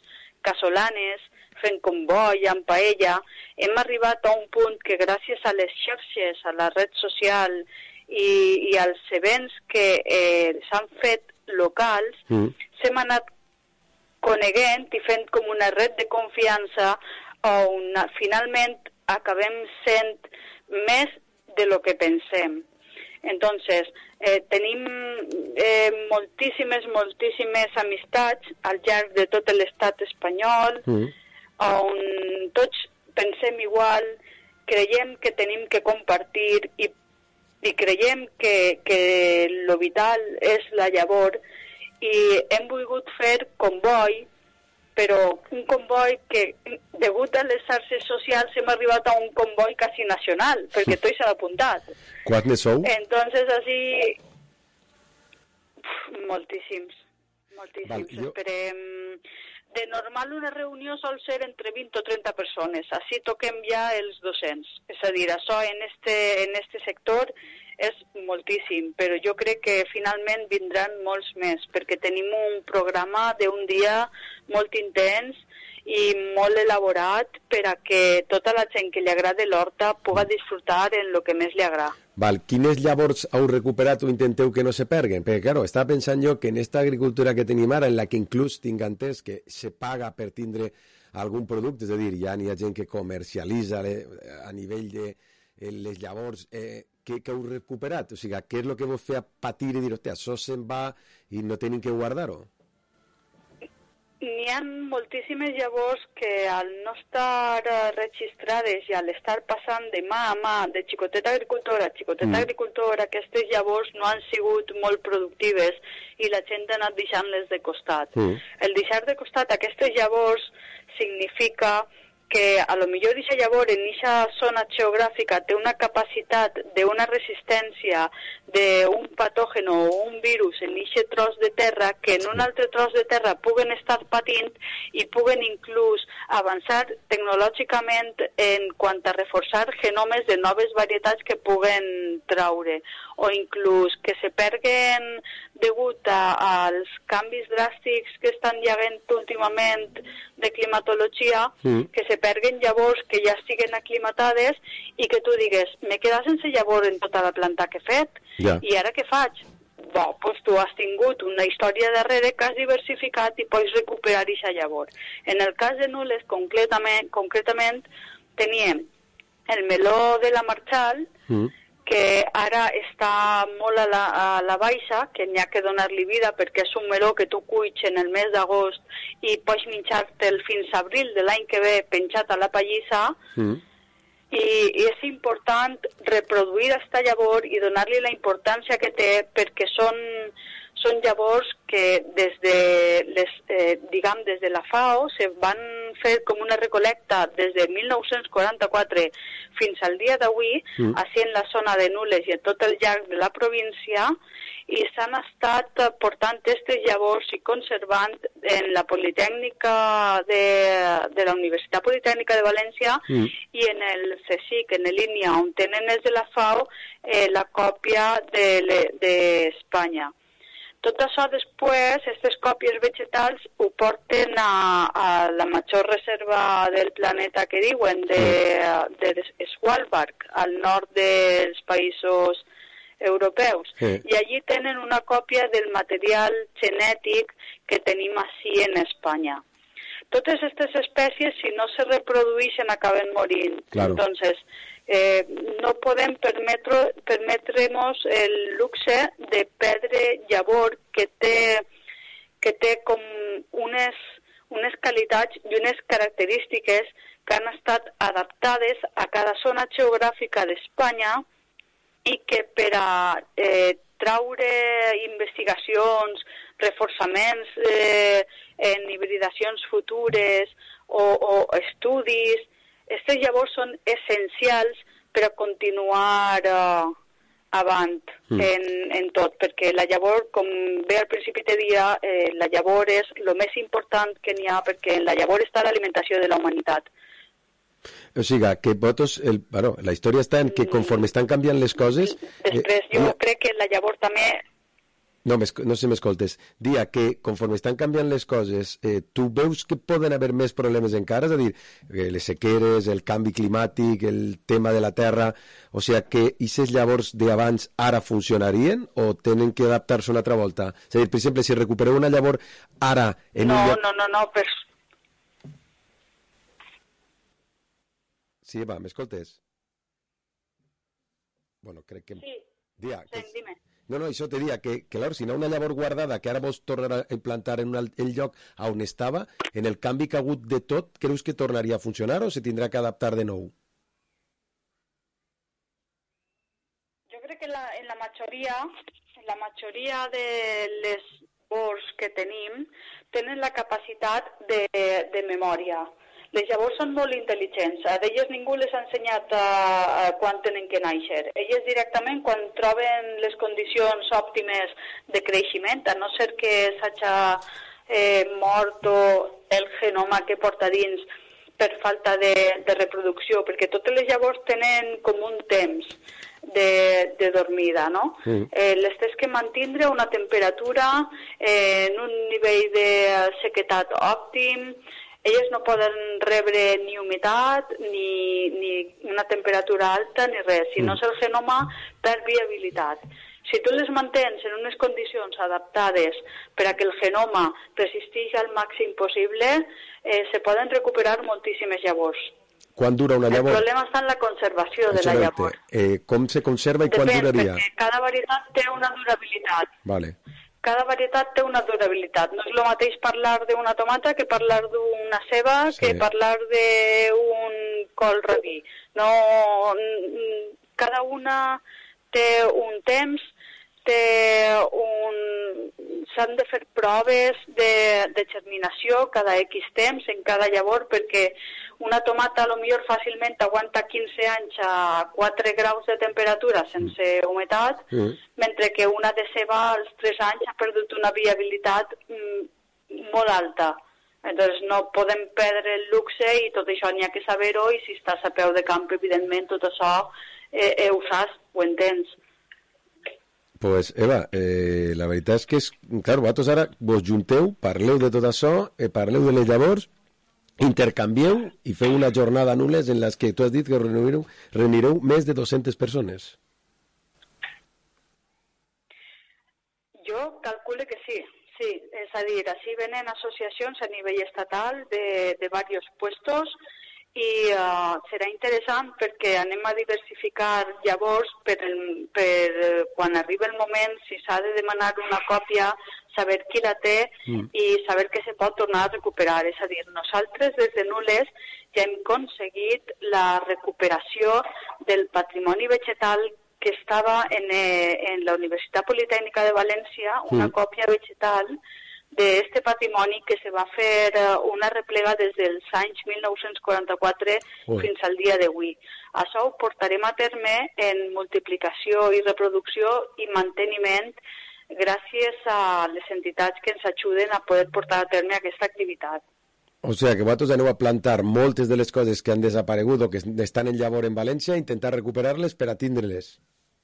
Speaker 19: casolanes, fent comboi, amb paella. Hem arribat a un punt que gràcies a les xarxes, a la red social i als events que s'han fet locals, s'hem anat coneguent i fent com una red de confiança on finalment acabem sent més de lo que pensem. Entonces, tenim moltíssimes amistats al llarg de tot l'estat espanyol, on tots pensem igual, creiem que tenim que compartir i creiem que lo vital és la llavor, i hem volgut fer comboi, però un comboi que, degut a les xarxes socials, hem arribat a un comboi quasi nacional, perquè tots s'han apuntat.
Speaker 3: Quants ne sou?
Speaker 19: Entonces, així, moltíssims. Esperem. De normal una reunió sol ser entre 20 o 30 persones, així toquem ja els 200. És a dir, això en este sector és moltíssim, però jo crec que finalment vindran molts més, perquè tenim un programa d'un dia molt intens i molt elaborat per a que tota la gent que li agrada l'horta pugui disfrutar en el que més li agrada.
Speaker 3: Val, quines llavors heu recuperat o intenteu que no se perguen? Perquè, claro, estava pensant jo que en esta agricultura que tenim ara, en la que inclús tinc entès que se paga per tindre algun producte, és a dir, ja n'hi ha gent que comercialitza a nivell de les llavors, què heu recuperat? O sigui, què és el que vos feia patir i dir, hòstia, això se'n va i no tenim que guardar-ho?
Speaker 19: N'hi ha moltíssimes llavors que al no estar registrades i al estar passant de mà a mà, de xicoteta agricultora a xicoteta agricultora, aquestes llavors no han sigut molt productives i la gent ha anat deixant-les de costat. El deixar de costat aquestes llavors significa que a lo millor aquesta llavor en aquesta zona geogràfica té una capacitat d'una resistència d'un patògen o un virus en aquest tros de terra que en un altre tros de terra puguen estar patint i puguen inclús avançar tecnològicament en quant a reforçar genomes de noves varietats que puguen traure, o inclús que se perguen degut als canvis dràstics que estan hi havent últimament de climatologia, que se perguen llavors que ja estiguen aclimatades i que tu digues, m'he quedat sense llavor en tota la planta que he fet, i ara què faig? Doncs tu has tingut una història darrere que has diversificat i pots recuperar aquesta llavor. En el cas de Nules, concretament teníem el meló de la Marchal, que ara està molt a la baixa, que n'hi ha que donar-li vida perquè és un meló que tu cuits en el mes d'agost i pots menjar-te'l fins a abril de l'any que ve penjat a la pallissa, i és important reproduir aquesta llavor i donar-li la importància que té perquè són llavors que des de la FAO se van fer com una recolecta des de 1944 fins al dia d'avui, així en la zona de Nules i en tot el llarg de la província, i s'han estat portant aquestes llavors i conservant en la Politècnica de la Universitat Politècnica de València i en el CSIC, en l'INIA, on tenen els de la FAO la còpia d'Espanya. Tot això després, aquestes còpies vegetals ho porten a la major reserva del planeta que diuen, de Svalbard, al nord dels països europeus. I allí tenen una còpia del material genètic que tenim així en Espanya. Totes aquestes espècies, si no se reprodueixen, acaben morint. Entonces, no podem permetre'ns el luxe de perdre llavor que té com unes qualitats i unes característiques que han estat adaptades a cada zona geogràfica d'Espanya i que per a traure investigacions, reforçaments en hibridacions futures o estudis, aquestes llavors són essencials per a continuar avant en tot, perquè la llavor, com bé al principi te dia, la llavor és el més important que n'hi ha, perquè en la llavor està l'alimentació de la humanitat.
Speaker 3: O sigui, que votos, la història està en que conforme estan canviant les coses...
Speaker 19: Després, jo crec que la llavor també...
Speaker 3: No sé si m'escoltes. Dia que, conforme estan canviant les coses, tu veus que poden haver més problemes encara? És a dir, les sequeres, el canvi climàtic, el tema de la terra... O sigui, que aquestes llavors d'abans ara funcionarien o tenen que adaptar-se una altra volta? És a dir, per exemple, si recupereu una llavor ara...
Speaker 19: No, per...
Speaker 3: Sí, va, m'escoltes? Bueno, crec que...
Speaker 19: Sí,
Speaker 3: dia,
Speaker 19: sí, dime.
Speaker 3: No, això te diria que clar, si no una llavor guardada que ara vols tornar a implantar en el lloc on estava, en el canvi que ha hagut de tot, creus que tornaria a funcionar o se tindrà que adaptar de nou?
Speaker 19: Jo crec que en la majoria de les llavors que tenim tenen la capacitat de memòria. Les llavors són molt intel·ligents. A elles ningú les ha ensenyat quan tenen que néixer. Elles directament, quan troben les condicions òptimes de creixement, a no ser que s'hagi mort el genoma que porta dins per falta de reproducció, perquè totes les llavors tenen com un temps de dormida, no? Les tens que mantindre una temperatura en un nivell de sequedat òptim. Elles no poden rebre ni humitat, ni una temperatura alta, ni res. Si no és el genoma, perd viabilitat. Si tu les mantens en unes condicions adaptades per a que el genoma resisteixi al màxim possible, se poden recuperar moltíssimes llavors.
Speaker 3: Quan dura una llavor?
Speaker 19: El problema està en la conservació de la llavor.
Speaker 3: Com se conserva i quan duraria?
Speaker 19: Perquè cada varietat té una durabilitat.
Speaker 3: Vale.
Speaker 19: Cada varietat té una durabilitat. No és el mateix parlar d'una tomata que parlar d'una ceba, que parlar d'un col rabí. No, cada una té un temps, s'han de fer proves de germinació cada X temps en cada llavor, perquè una tomata potser fàcilment aguanta 15 anys a 4 graus de temperatura sense humitat, mentre que una de ceba als 3 anys ha perdut una viabilitat molt alta. Llavors no podem perdre el luxe i tot això n'hi ha que saber-ho, i si estàs a peu de camp, evidentment, tot això ho saps, ho entens.
Speaker 3: Pues, Eva, la veritat és que clar, vosaltres ara vos junteu, parleu de tot això, parleu de les llavors, intercanvieu i feu una jornada nules en les que tu has dit que reunireu més de 200 persones.
Speaker 19: Jo calculo que sí, és a dir, així venen associacions a nivell estatal de diversos puestos, i serà interessant perquè anem a diversificar llavors per quan arriba el moment, si s'ha de demanar una còpia, saber qui la té i saber que se pot tornar a recuperar. És a dir, nosaltres des de Nules ja hem aconseguit la recuperació del patrimoni vegetal que estava en la Universitat Politècnica de València, una còpia vegetal d'este patrimoni que se va fer una replega des dels anys 1944 fins al dia d'avui. Això ho portarem a terme en multiplicació i reproducció i manteniment gràcies a les entitats que ens ajuden a poder portar a terme aquesta activitat.
Speaker 3: O sigui que vosaltres aneu a plantar moltes de les coses que han desaparegut o que estan en llavor en València i intentar recuperar-les per a tindre-les.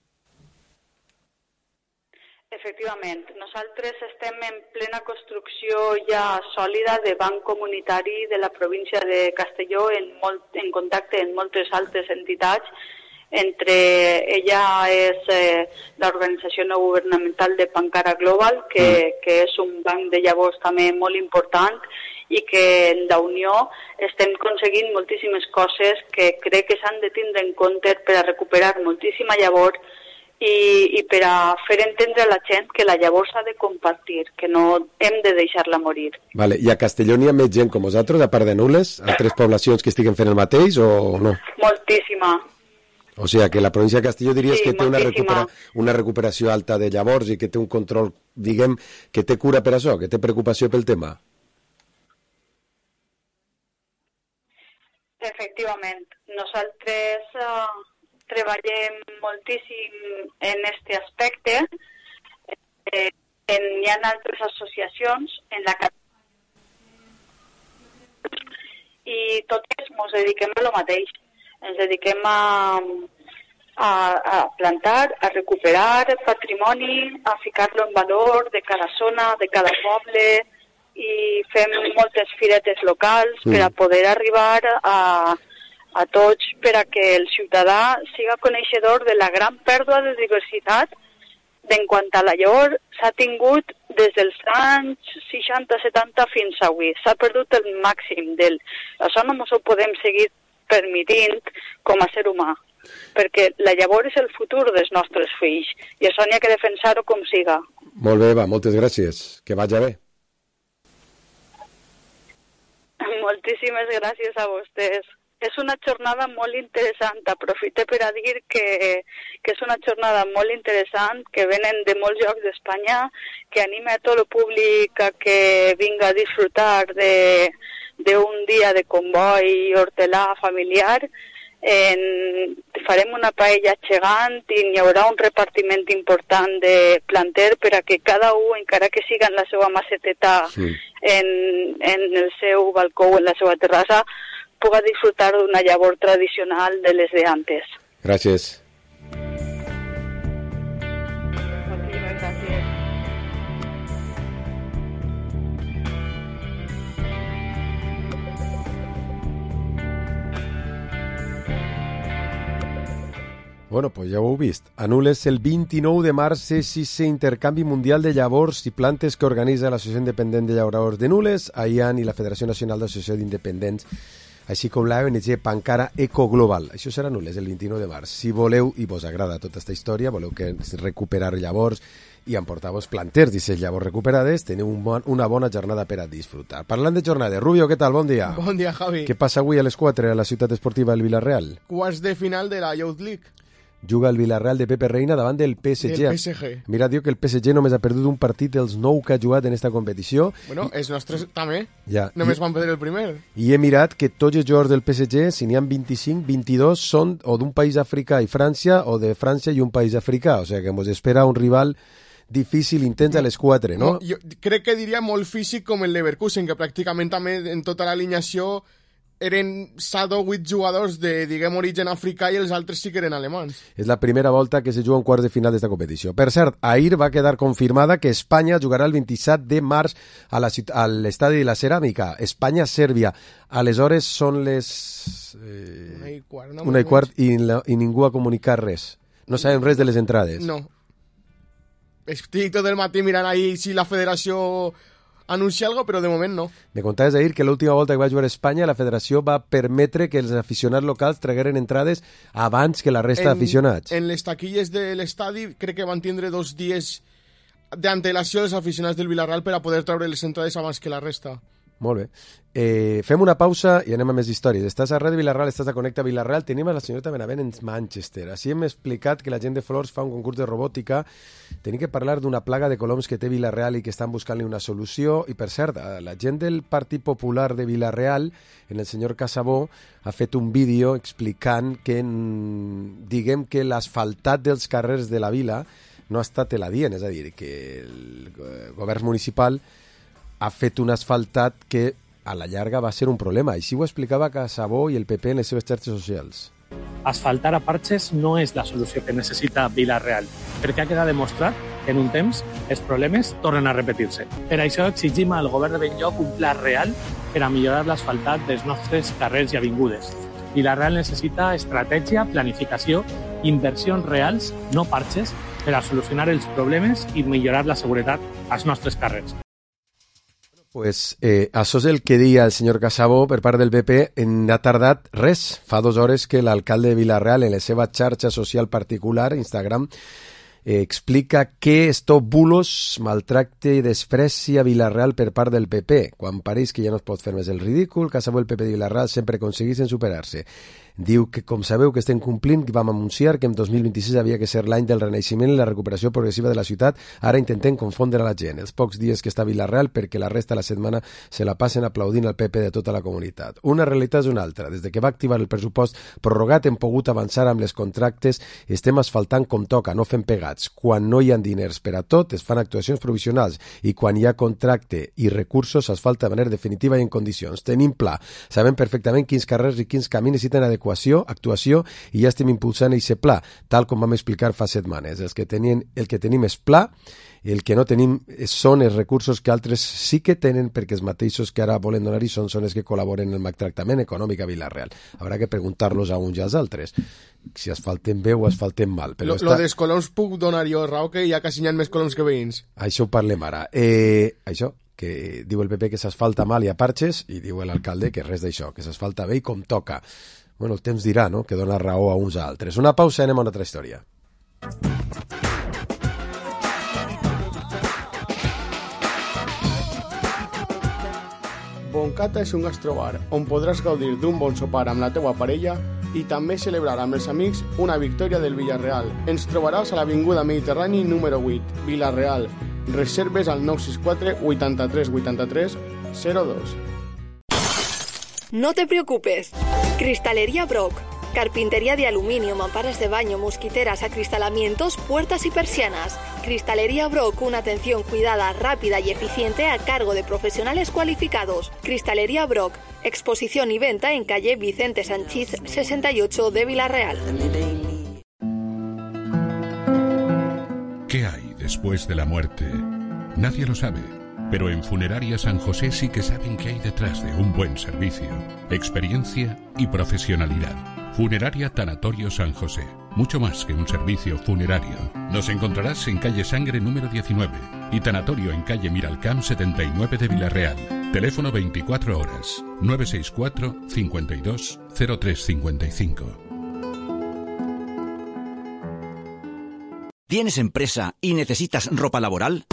Speaker 19: Efectivament, nosaltres estem en plena construcció ja sòlida de banc comunitari de la província de Castelló en contacte amb moltes altres entitats. Entre ella és l'organització no governamental de Pancara Global, que és un banc de llavors també molt important i que en la Unió estem aconseguint moltíssimes coses que crec que s'han de tindre en compte per a recuperar moltíssima llavor i per a fer entendre a la gent que la llavor s'ha de compartir, que no hem de deixar-la morir.
Speaker 3: Vale. I a Castelló n'hi ha més gent com vosaltres, a part de Nules, altres poblacions que estiguen fent el mateix o no?
Speaker 19: Moltíssima.
Speaker 3: O sigui que la província de Castelló diries que té una recuperació alta de llavors i que té un control, diguem, que té cura per això, que té preocupació pel tema.
Speaker 19: Efectivament. Nosaltres treballem moltíssim en aquest aspecte. Hi ha altres associacions en la i totes ens dediquem a lo mateix. Ens dediquem a a plantar, a recuperar patrimoni, a ficar-lo en valor de cada zona, de cada poble, i fem moltes firetes locals per a poder arribar a tots, per a que el ciutadà siga coneixedor de la gran pèrdua de diversitat en quant a la llavor s'ha tingut des dels anys 60-70 fins avui. S'ha perdut el màxim d'ell. Això no ens ho podem seguir permitint com a ser humà, perquè la llavor és el futur dels nostres fills i això n'hi ha que defensar-ho com siga.
Speaker 3: Molt bé, Eva, moltes gràcies. Que vagi bé.
Speaker 19: Moltíssimes gràcies a vostès. És una jornada molt interessant. Aprofito per a dir que és una jornada molt interessant, que venen de molts llocs d'Espanya, que anima a tot el públic a que vinga a disfrutar d'un dia de comboi i hortelà familiar. Farem una paella gegant i hi haurà un repartiment important de planter per a que cada un, encara que siga en la seva maceteta, en el seu balcó o en la seva terrassa, puga disfrutar d'una llavor tradicional de les de antes.
Speaker 3: Gràcies.
Speaker 19: Moltíssimes gràcies.
Speaker 3: Bueno, pues ja ho heu vist. Anules el 29 de març el 6è intercanvi mundial de llavors i plantes que organitza l'Associació Independent de Llauradors de Nules, AIAN i la Federació Nacional d'Associació d'Independents, així com la ONG Pancara Eco Global. Això serà Nules el 29 de març. Si voleu i vos agrada tota aquesta història, voleu que recuperar llavors i emportar-vos planters d'aquestes llavors recuperades, teniu una bona jornada per a disfrutar. Parlant de jornada, Rubio, què tal? Bon dia.
Speaker 20: Bon dia, Javi.
Speaker 3: Què passa avui a les 4 a la ciutat esportiva del Villarreal?
Speaker 20: Quarts de final de la Youth League.
Speaker 3: Juga el Villarreal de Pepe Reina davant del PSG.
Speaker 20: El PSG.
Speaker 3: Mira, diu que el PSG només ha perdut un partit dels 9 que ha jugat en esta competició.
Speaker 20: Bueno, els nostres també.
Speaker 3: Ja.
Speaker 20: Només van perdre el primer.
Speaker 3: I he mirat que tots els jugadors del PSG, si n'hi ha 25, 22 són o d'un país africà i França, o de França i un país africà. O sigui que ens espera un rival difícil, intens a les 4, no?
Speaker 20: Jo crec que diria molt físic com el Leverkusen, que pràcticament també en tota l'alineació eren 7 o 8 jugadors de, diguem, origen africà i els altres sí que eren alemans.
Speaker 3: És la primera volta que se juga un quart de final d'esta competició. Per cert, ahir va quedar confirmada que Espanya jugarà el 27 de març a l'estadi de la Ceràmica. Espanya-Sèrbia. Aleshores són les... 1:15 i ningú ha comunicat res. No sabem res de les entrades.
Speaker 20: No. Estic tot el matí mirant ahir si la federació anuncia algo, però de moment no.
Speaker 3: Me contaves ahir que l'última volta que va jugar a Espanya la federació va permetre que els aficionats locals tragueren entrades abans que la resta d'aficionats.
Speaker 20: En les taquilles de l'estadi crec que van tindre 2 dies d'antelació els aficionats del Villarreal per a poder treure les entrades abans que la resta.
Speaker 3: Molt bé. Fem una pausa i anem a més històries. Estàs a Ràdio Vilareal, estàs a Connecta Vilareal. Tenim a la senyoreta Benavent en Manchester. Així hem explicat que la gent de Flors fa un concurs de robòtica. Tenim que parlar d'una plaga de coloms que té Vilareal i que estan buscant-li una solució. I per cert, la gent del Partit Popular de Vilareal, en el senyor Casabó, ha fet un vídeo explicant que, diguem que l'asfaltat dels carrers de la vila no ha estat eladient, és a dir, que el govern municipal ha fet un asfaltat que a la llarga va ser un problema. Així ho explicava Casabó i el PP en les seves xarxes socials.
Speaker 21: Asfaltar a parxes no és la solució que necessita Vilareal, perquè ha quedat demostrat que en un temps els problemes tornen a repetir-se. Per això exigim al govern de Benlloc un pla real per a millorar l'asfaltat dels nostres carrers i avingudes. Vilareal necessita estratègia, planificació, inversions reals, no parxes, per a solucionar els problemes i millorar la seguretat als nostres carrers.
Speaker 3: Pues això és el que deia el senyor Casabó per part del PP. Ha tardat res. Fa 2 hores que l'alcalde de Vilareal en la seva xarxa social particular, Instagram, explica que esto bulos, maltracte i desprecia Vilareal per part del PP. Quan pareix que ja no es pot fer més el ridícul, Casabó i el PP de Vilareal sempre aconseguissin superar-se. Diu que, com sabeu que estem complint, vam anunciar que en 2026 havia que ser l'any del renaixement i la recuperació progressiva de la ciutat. Ara intentem confondre la gent. Els pocs dies que està a Vilareal perquè la resta de la setmana se la passen aplaudint al PP de tota la comunitat. Una realitat és una altra. Des que va activar el pressupost prorrogat hem pogut avançar amb les contractes, estem asfaltant com toca, no fem pegats. Quan no hi ha diners per a tot, es fan actuacions provisionals i quan hi ha contracte i recursos s'asfalta de manera definitiva i en condicions. Tenim pla. Sabem perfectament quins carrers i quins camins necessiten adequar actuació, i ja estem impulsant aquest pla, tal com vam explicar fa setmanes. El que tenim és pla, i el que no tenim són els recursos que altres sí que tenen, perquè els mateixos que ara volen donar-hi són els que col·laboren en el maltractament econòmic a Vila-real. Haurà que preguntar-los a uns i als altres si es falten bé o es falten mal. Però
Speaker 20: lo dels coloms puc donar jo raó, que ja quasi n'hi ha més coloms que veïns.
Speaker 3: Això ho parlem ara. Això, que diu el PP que s'asfalta mal i a parxes, i diu l'alcalde que res d'això, que s'asfalta bé i com toca. Bueno, el temps dirà, no?, que dona raó a uns a altres. Una pausa, anem a una altra història.
Speaker 20: Boncata és un gastrobar on podràs gaudir d'un bon sopar amb la teua parella i també celebrar amb els amics una victòria del Villarreal. Ens trobaràs a l'Avinguda Mediterrani número 8, Vila-real. Reserves al 964 83 83 02.
Speaker 18: No te preocupes. Cristalería Brock. Carpintería de aluminio, mamparas de baño, mosquiteras, acristalamientos, puertas y persianas. Cristalería Brock, una atención cuidada, rápida y eficiente a cargo de profesionales cualificados. Cristalería Brock, exposición y venta en calle Vicente Sanchís 68 de Vila-real.
Speaker 1: ¿Qué hay después de la muerte? Nadie lo sabe, pero en Funeraria San José sí que saben qué hay detrás de un buen servicio, experiencia y profesionalidad. Funeraria Tanatorio San José, mucho más que un servicio funerario. Nos encontrarás en calle Sangre número 19 y Tanatorio en calle Miralcamp 79 de Vila-real. Teléfono 24 horas, 964 52 0355.
Speaker 22: ¿Tienes empresa y necesitas ropa laboral?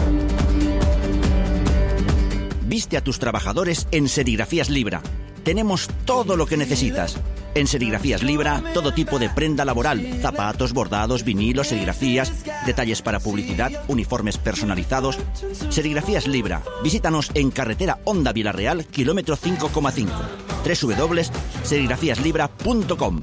Speaker 22: Viste a tus trabajadores en Serigrafías Libra. Tenemos todo lo que necesitas. En Serigrafías Libra, todo tipo de prenda laboral, zapatos, bordados, vinilos, serigrafías, detalles para publicidad, uniformes personalizados. Serigrafías Libra. Visítanos en carretera Honda Vila-real, kilómetro 5,5. www.serigrafíaslibra.com.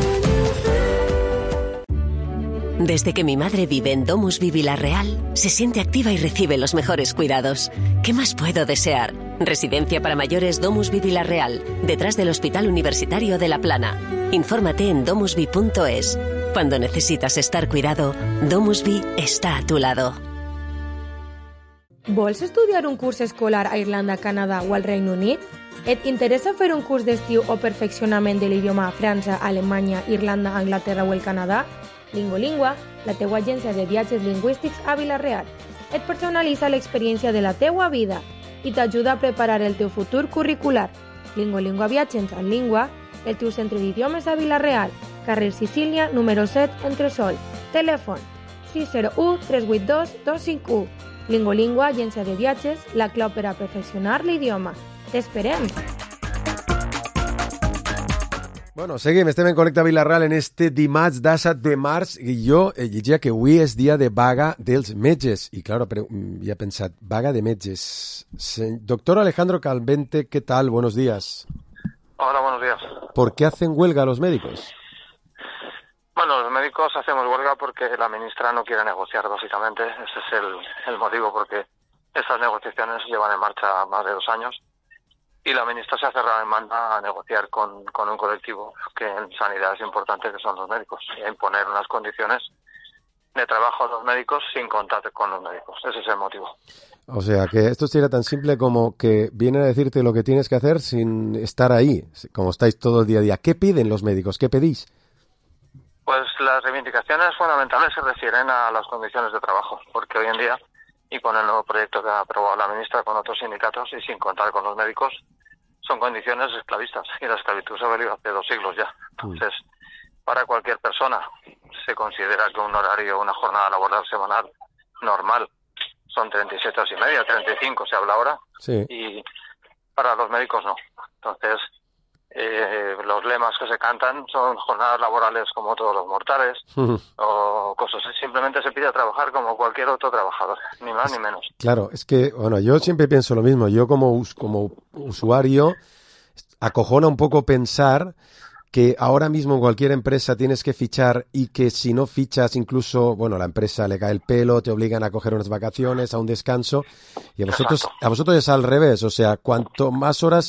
Speaker 23: Desde que mi madre vive en DomusVi Vila-real, se siente activa y recibe los mejores cuidados. ¿Qué más puedo desear? Residencia para mayores DomusVi Vila-real, detrás del Hospital Universitario de La Plana. Infórmate en domusvi.es. Cuando necesitas estar cuidado, DomusVi está a tu lado.
Speaker 24: Vols estudiar un curs escolar a Irlanda, Canadà o al Regne Unit? Et interessa fer un curs d'estiu o perfeccionament de l'idioma a França, Alemanya, Irlanda, Anglaterra o el Canadà? Lingolingua, la teua agència de viatges lingüístics a Vila-real. Et personalitza l'experiència de la teua vida i t'ajuda a preparar el teu futur curricular. Lingolingua Viatges en Língua, el teu centre d'idiomes a Vila-real, carrer Sicília, número 7, Entresol. Telèfon 601 382 251. Lingolingua, agència de viatges, la clau per a perfeccionar l'idioma. T'esperem!
Speaker 3: Bueno, seguim, estem en Connecta Vila-real en este dimarts 17 de març i jo llegia que avui és dia de vaga dels metges. I, claro, ja he pensat, vaga de metges. Doctor Alejandro Calvente, ¿qué tal? Buenos días.
Speaker 25: Hola, buenos días.
Speaker 3: ¿Por qué hacen huelga los médicos?
Speaker 25: Bueno, los médicos hacemos huelga porque la ministra no quiere negociar, básicamente. Ese es el motivo, porque estas negociaciones llevan en marcha más de 2 años. Y la ministra se ha cerrado en manda a negociar con un colectivo que en sanidad es importante, que son los médicos, y a imponer unas condiciones de trabajo a los médicos sin contar con los médicos. Ese es el motivo.
Speaker 3: O sea, que esto sería tan simple como que vienen a decirte lo que tienes que hacer sin estar ahí, como estáis todo el día a día. ¿Qué piden los médicos? ¿Qué pedís?
Speaker 25: Pues las reivindicaciones fundamentales se refieren a las condiciones de trabajo, porque hoy en día, y con el nuevo proyecto que ha aprobado la ministra con otros sindicatos y sin contar con los médicos, son condiciones esclavistas, y la esclavitud se ha venido hace 2 siglos ya. Entonces, para cualquier persona se considera que un horario, una jornada laboral semanal normal son 37 horas y media, 35 se habla ahora, sí. Y para los médicos no. Entonces, los lemas que se cantan son jornadas laborales como todos los mortales, o cosas así. Simplemente se pide a trabajar como cualquier otro trabajador, ni más ni menos.
Speaker 3: Claro, es que, bueno, yo siempre pienso lo mismo. Yo como usuario acojona un poco pensar que ahora mismo en cualquier empresa tienes que fichar y que si no fichas incluso, bueno, la empresa le cae el pelo, te obligan a coger unas vacaciones, a un descanso, y a vosotros es al revés. O sea, cuanto más horas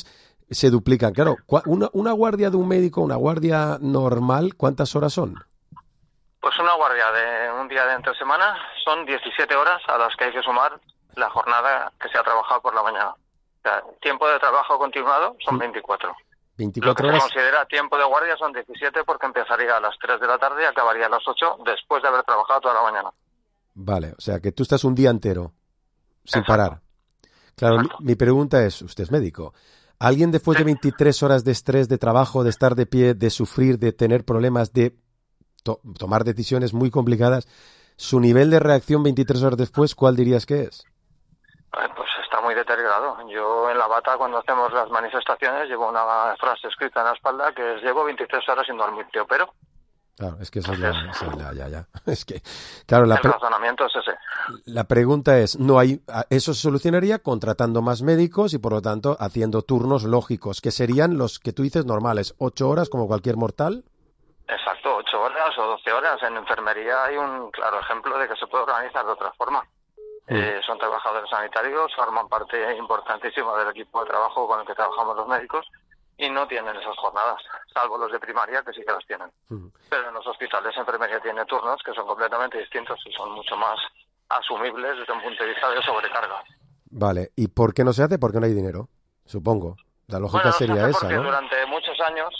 Speaker 3: se duplican. Claro, una guardia de un médico, una guardia normal, ¿cuántas horas son?
Speaker 25: Pues una guardia de un día de entre semana son 17 horas a las que hay que sumar la jornada que se ha trabajado por la mañana. O sea, tiempo de trabajo continuado son 24.
Speaker 3: 24
Speaker 25: Lo que
Speaker 3: horas.
Speaker 25: se considera tiempo de guardia son 17 porque empezaría a las 3 de la tarde y acabaría a las 8 después de haber trabajado toda la mañana.
Speaker 3: Vale, o sea que tú estás un día entero sin parar. Claro, mi pregunta es, usted es médico. ¿Alguien después de 23 horas de estrés, de trabajo, de estar de pie, de sufrir, de tener problemas, de tomar decisiones muy complicadas, su nivel de reacción 23 horas después, ¿cuál dirías que es?
Speaker 25: Pues está muy deteriorado. Yo en la bata, cuando hacemos las manifestaciones, llevo una frase escrita en la espalda que es: llevo 23 horas sin dormir, te opero.
Speaker 3: Claro, es que eso es ya. Es que, claro,
Speaker 25: El razonamiento es ese.
Speaker 3: La pregunta es, eso se solucionaría contratando más médicos y, por lo tanto, haciendo turnos lógicos, que serían los que tú dices normales, 8 horas como cualquier mortal.
Speaker 25: Exacto, 8 horas o 12 horas. En enfermería hay un claro ejemplo de que se puede organizar de otra forma. Son trabajadores sanitarios, forman parte importantísima del equipo de trabajo con el que trabajamos los médicos y no tienen esas jornadas, salvo los de primaria que sí que las tienen. Pero en los hospitales enfermería tiene turnos que son completamente distintos y son mucho más asumibles desde un punto de vista de sobrecarga.
Speaker 3: Vale, ¿y por qué no se hace? Porque no hay dinero, supongo. La lógica sería esa,
Speaker 25: porque
Speaker 3: ¿no?
Speaker 25: Durante muchos años,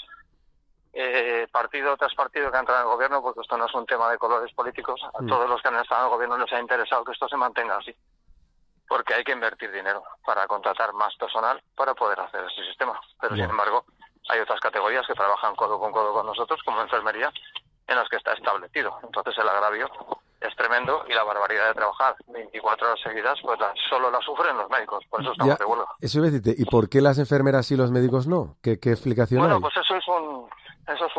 Speaker 25: partido tras partido que ha entrado en el gobierno, porque esto no es un tema de colores políticos, a todos los que han estado en el gobierno les ha interesado que esto se mantenga así. Porque hay que invertir dinero para contratar más personal para poder hacer ese sistema. Pero, sin embargo, hay otras categorías que trabajan codo con nosotros, como enfermería, en las que está establecido. Entonces el agravio es tremendo y la barbaridad de trabajar 24 horas seguidas, pues solo la sufren los médicos. Por eso estamos de huelga.
Speaker 3: Eso iba a decirte, ¿y por qué las enfermeras y los médicos no? ¿Qué explicación hay?
Speaker 25: Bueno, pues eso es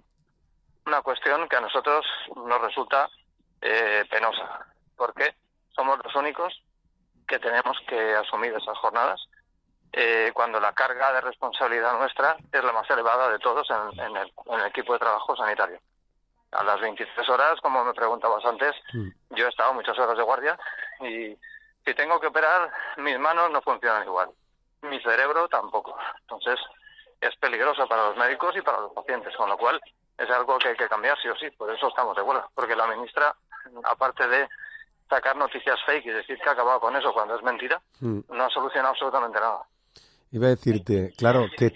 Speaker 25: una cuestión que a nosotros nos resulta penosa. Porque somos los únicos que tenemos que asumir esas jornadas cuando la carga de responsabilidad nuestra es la más elevada de todos en el equipo de trabajo sanitario. A las 23 horas, como me preguntabas antes, yo he estado muchas horas de guardia y si tengo que operar, mis manos no funcionan igual. Mi cerebro tampoco. Entonces, es peligroso para los médicos y para los pacientes, con lo cual es algo que hay que cambiar sí o sí. Por eso estamos de huelga, porque la ministra, aparte de sacar noticias fake y decir que ha acabado con eso cuando es mentira, no ha solucionado absolutamente nada.
Speaker 3: Iba a decirte, claro, que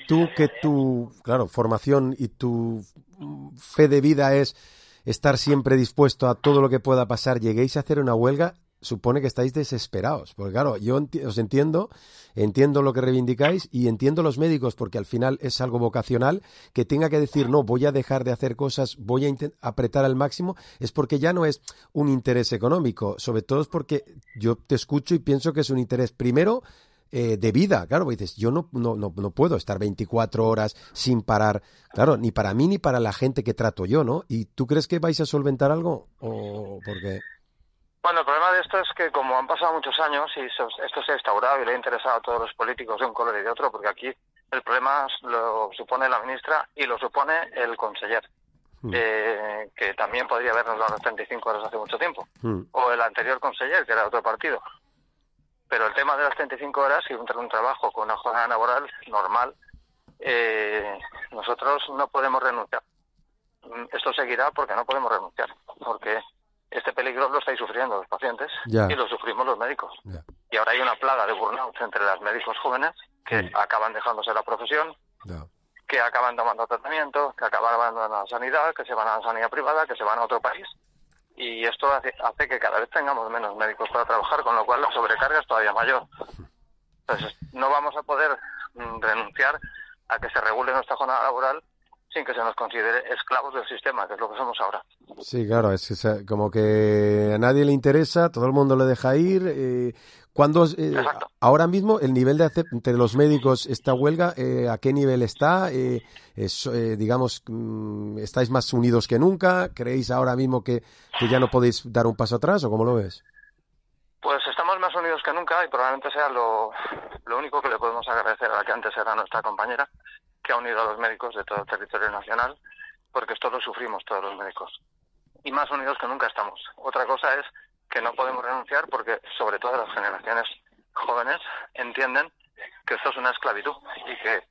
Speaker 3: tu formación y tu fe de vida es estar siempre dispuesto a todo lo que pueda pasar, lleguéis a hacer una huelga, supone que estáis desesperados. Porque claro, yo os entiendo lo que reivindicáis y entiendo los médicos, porque al final es algo vocacional, que tenga que decir, no, voy a dejar de hacer cosas, voy a apretar al máximo, es porque ya no es un interés económico, sobre todo es porque yo te escucho y pienso que es un interés, primero, de vida. Claro, dices, yo no puedo estar 24 horas sin parar, claro, ni para mí ni para la gente que trato yo, ¿no? ¿Y tú crees que vais a solventar algo? ¿O por qué?
Speaker 25: Bueno, el problema de esto es que como han pasado muchos años y esto se ha instaurado y le ha interesado a todos los políticos de un color y de otro, porque aquí el problema lo supone la ministra y lo supone el conseller, que también podría habernos dado las 35 horas hace mucho tiempo, o el anterior conseller, que era de otro partido. Pero el tema de las 35 horas y un trabajo con una jornada laboral normal, nosotros no podemos renunciar. Esto seguirá porque no podemos renunciar, porque este peligro lo estáis sufriendo los pacientes y lo sufrimos los médicos. Y ahora hay una plaga de burnout entre los médicos jóvenes que acaban dejándose la profesión, que acaban tomando tratamiento, que acaban abandonando la sanidad, que se van a la sanidad privada, que se van a otro país. Y esto hace que cada vez tengamos menos médicos para trabajar, con lo cual la sobrecarga es todavía mayor. Entonces, no vamos a poder renunciar a que se regule nuestra jornada laboral sin que se nos considere esclavos del sistema, que es lo que somos ahora.
Speaker 3: Sí, claro, es como que a nadie le interesa, todo el mundo le deja ir. Ahora mismo el nivel de entre los médicos, esta huelga, ¿a qué nivel está? Digamos, ¿estáis más unidos que nunca? ¿Creéis ahora mismo que ya no podéis dar un paso atrás o cómo lo ves?
Speaker 25: Pues estamos más unidos que nunca y probablemente sea lo único que le podemos agradecer a la que antes era nuestra compañera, que ha unido a los médicos de todo el territorio nacional, porque esto lo sufrimos todos los médicos. Y más unidos que nunca estamos. Otra cosa es que no podemos renunciar porque, sobre todo las generaciones jóvenes, entienden que esto es una esclavitud y que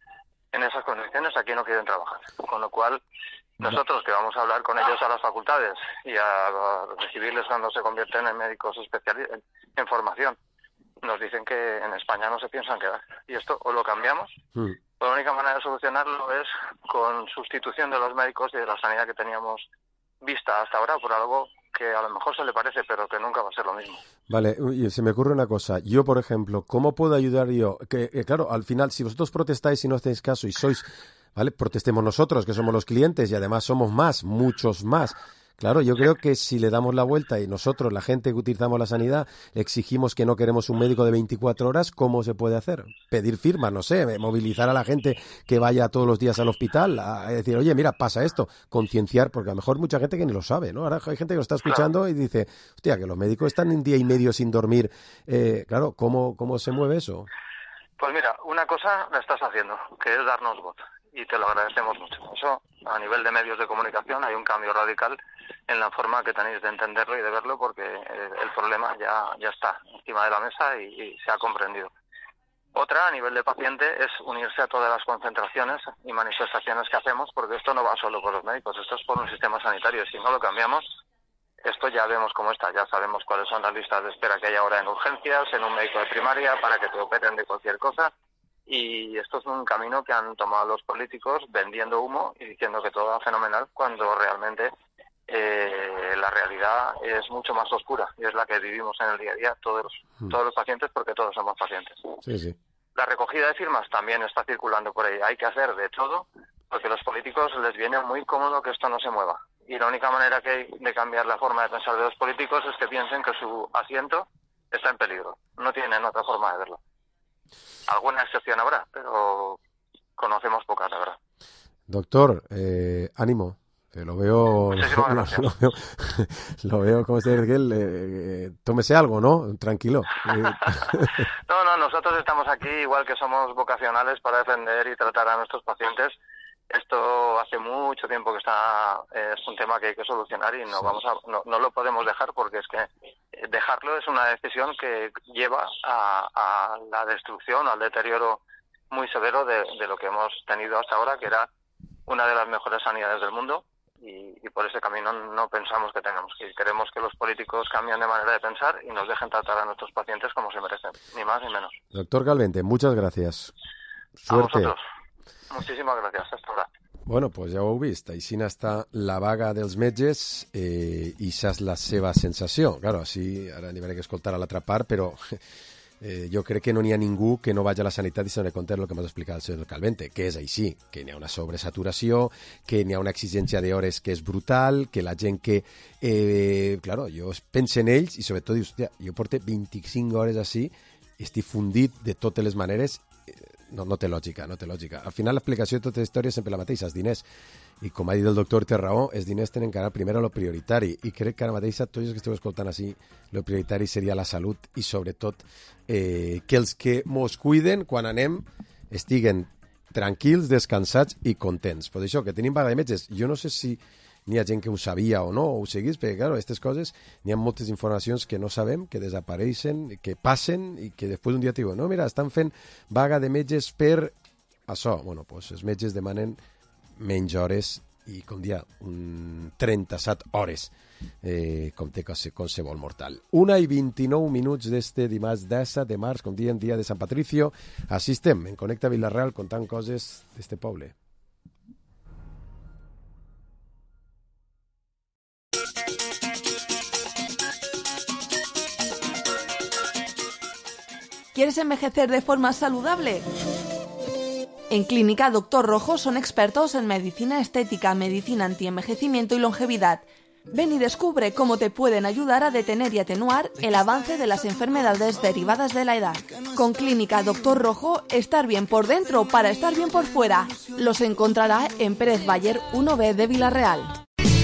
Speaker 25: en esas condiciones aquí no quieren trabajar. Con lo cual, nosotros que vamos a hablar con ellos a las facultades y a recibirles cuando se convierten en médicos especialistas en formación, nos dicen que en España no se piensan quedar. Y esto o lo cambiamos, o la única manera de solucionarlo es con sustitución de los médicos y de la sanidad que teníamos vista hasta ahora por algo que a lo mejor se le parece, pero que nunca va a ser lo mismo.
Speaker 3: Vale, se me ocurre una cosa. Yo, por ejemplo, ¿cómo puedo ayudar yo? Que claro, al final, si vosotros protestáis y no hacéis caso y sois, ¿vale? Protestemos nosotros, que somos los clientes y además somos más, muchos más. Claro, yo creo que si le damos la vuelta y nosotros, la gente que utilizamos la sanidad, exigimos que no queremos un médico de 24 horas, ¿cómo se puede hacer? Pedir firmas, no sé, movilizar a la gente que vaya todos los días al hospital, a decir, oye, mira, pasa esto, concienciar, porque a lo mejor mucha gente que ni lo sabe, ¿no? Ahora hay gente que lo está escuchando y dice, hostia, que los médicos están un día y medio sin dormir. Claro, ¿cómo se mueve eso?
Speaker 25: Pues mira, una cosa la estás haciendo, que es darnos voz, y te lo agradecemos mucho. Eso, a nivel de medios de comunicación, hay un cambio radical en la forma que tenéis de entenderlo y de verlo, porque el problema ya está encima de la mesa y se ha comprendido. Otra, a nivel de paciente, es unirse a todas las concentraciones y manifestaciones que hacemos, porque esto no va solo por los médicos, esto es por un sistema sanitario. Si no lo cambiamos, esto ya vemos cómo está, ya sabemos cuáles son las listas de espera que hay ahora en urgencias, en un médico de primaria, para que te operen de cualquier cosa. Y esto es un camino que han tomado los políticos vendiendo humo y diciendo que todo va fenomenal, cuando realmente la realidad es mucho más oscura y es la que vivimos en el día a día todos los pacientes, porque todos somos pacientes.
Speaker 3: Sí.
Speaker 25: La recogida de firmas también está circulando por ahí. Hay que hacer de todo, porque a los políticos les viene muy cómodo que esto no se mueva. Y la única manera que hay de cambiar la forma de pensar de los políticos es que piensen que su asiento está en peligro. No tienen otra forma de verlo. Alguna excepción habrá, pero conocemos pocas, la verdad.
Speaker 3: Doctor, ánimo. Lo veo, lo veo, ¿cómo se dice? Tómese algo, ¿no? Tranquilo.
Speaker 25: No, nosotros estamos aquí igual que somos vocacionales para defender y tratar a nuestros pacientes. Esto hace mucho tiempo que es un tema que hay que solucionar y no lo podemos dejar, porque es que dejarlo es una decisión que lleva a la destrucción, al deterioro muy severo de lo que hemos tenido hasta ahora, que era una de las mejores sanidades del mundo. Y por ese camino no pensamos que tengamos que ir. Queremos que los políticos cambien de manera de pensar y nos dejen tratar a nuestros pacientes como se merecen, ni más ni menos.
Speaker 3: Doctor Calvente, muchas gracias. Suerte.
Speaker 25: A vosotros. Muchísimas gracias. Hasta ahora.
Speaker 3: Bueno, pues ja ho heu vist. Així està la vaga dels metges i això és la seva sensació. Claro, així ara n'hi haurà que escoltar a l'altra part, però jo crec que no n'hi ha ningú que no vagi a la sanitat i se n'ha compte el que m'ha explicat el senyor Calvente, que és així, que n'hi ha una sobresaturació, que n'hi ha una exigència d'hores que és brutal, que la gent que... claro, jo penso en ells i sobretot dius, hòstia, jo porto 25 hores així, estic fundit de totes les maneres. No té lògica, no té lògica. Al final l'explicació de tota la història és sempre la mateixa, els diners. I com ha dit el doctor, té raó, els diners tenen que anar primer a lo prioritari. I crec que ara mateix a tots els que esteu escoltant així, lo prioritari seria la salut i sobretot que els que mos cuiden quan anem estiguen tranquils, descansats i contents. Per això que tenim vaga de metges, jo no sé si n'hi ha gent que ho sabia o no, o ho seguís, perquè, clar, aquestes coses, n'hi ha moltes informacions que no sabem, que desapareixen, que passen, i que després un dia et diuen, no, mira, estan fent vaga de metges per això. Bueno, doncs els metges demanen menys hores i, com dia, 37 hores, com té qualsevol mortal. 1:29 d'este dimarts 10 de març, com diem, dia de Sant Patricio. Així estem, en Connecta Vila-real, contant coses d'este poble.
Speaker 4: ¿Quieres envejecer de forma saludable? En Clínica Dr. Rojo son expertos en medicina estética, medicina antienvejecimiento y longevidad. Ven y descubre cómo te pueden ayudar a detener y atenuar el avance de las enfermedades derivadas de la edad. Con Clínica Dr. Rojo, estar bien por dentro para estar bien por fuera. Los encontrará en Pérez Bayer 1B de Vila-real.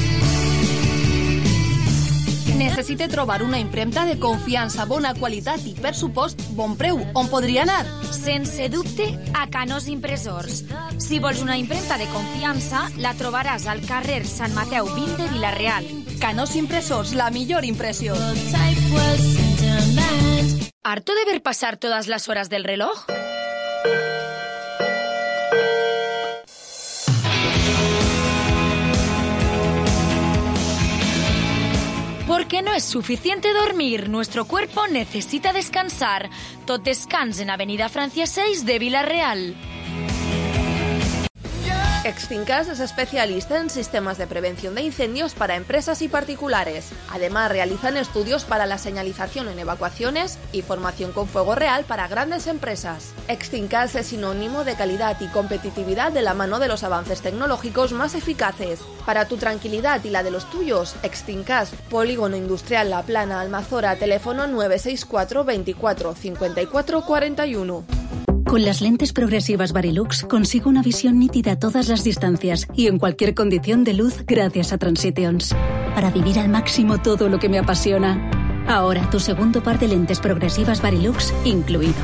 Speaker 7: Necessite trobar una impremta de confiança, bona qualitat i, per supost, bon preu. On podria anar?
Speaker 2: Sense dubte, a Canós Impressors. Si vols una impremta de confiança, la trobaràs al carrer Sant Mateu 20 de Vila-real.
Speaker 7: Canós Impressors, la millor impressió.
Speaker 2: ¿Harto de ver pasar todas las horas del reloj? Porque no es suficiente dormir, nuestro cuerpo necesita descansar. Tot descans en Avenida Francia 6 de Vila-real.
Speaker 4: Extincas es especialista en sistemas de prevención de incendios para empresas y particulares. Además, realizan estudios para la señalización en evacuaciones y formación con fuego real para grandes empresas. Extincas es sinónimo de calidad y competitividad de la mano de los avances tecnológicos más eficaces. Para tu tranquilidad y la de los tuyos, Extincas, Polígono Industrial La Plana, Almazora, teléfono 964 24 54 41.
Speaker 8: Con las lentes progresivas Varilux consigo una visión nítida a todas las distancias y en cualquier condición de luz gracias a Transitions. Para vivir al máximo todo lo que me apasiona. Ahora tu segundo par de lentes progresivas Varilux incluido.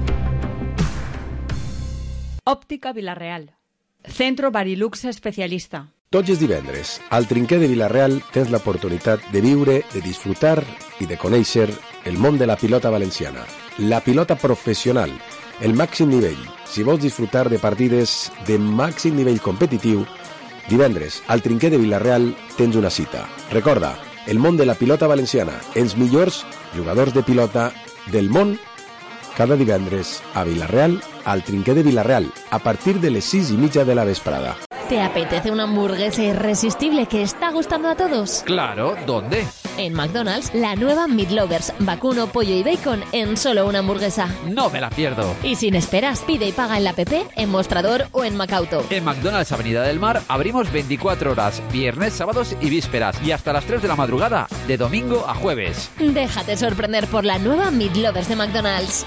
Speaker 5: Òptica Vila-real. Centro Varilux especialista.
Speaker 3: Tots els divendres, al Trinquer de Vila-real tens l'oportunitat de viure, de disfrutar i de conèixer el món de la pilota valenciana. La pilota professional, el màxim nivell. Si vols disfrutar de partides de màxim nivell competitiu, divendres, al Trinquer de Vila-real tens una cita. Recorda, el món de la pilota valenciana, els millors jugadors de pilota del món, cada divendres a Vila-real, al Trinquer de Vila-real, a partir de les 6:30 de la vesprada.
Speaker 9: ¿Te apetece una hamburguesa irresistible que está gustando a todos?
Speaker 10: Claro, ¿dónde?
Speaker 9: En McDonald's, la nueva Meat Lovers, vacuno, pollo y bacon en solo una hamburguesa.
Speaker 10: No me la pierdo.
Speaker 9: Y sin esperas, pide y paga en la app, en Mostrador o en Macauto.
Speaker 10: En McDonald's Avenida del Mar abrimos 24 horas, viernes, sábados y vísperas, y hasta las 3 de la madrugada, de domingo a jueves.
Speaker 9: Déjate sorprender por la nueva Meat Lovers de McDonald's.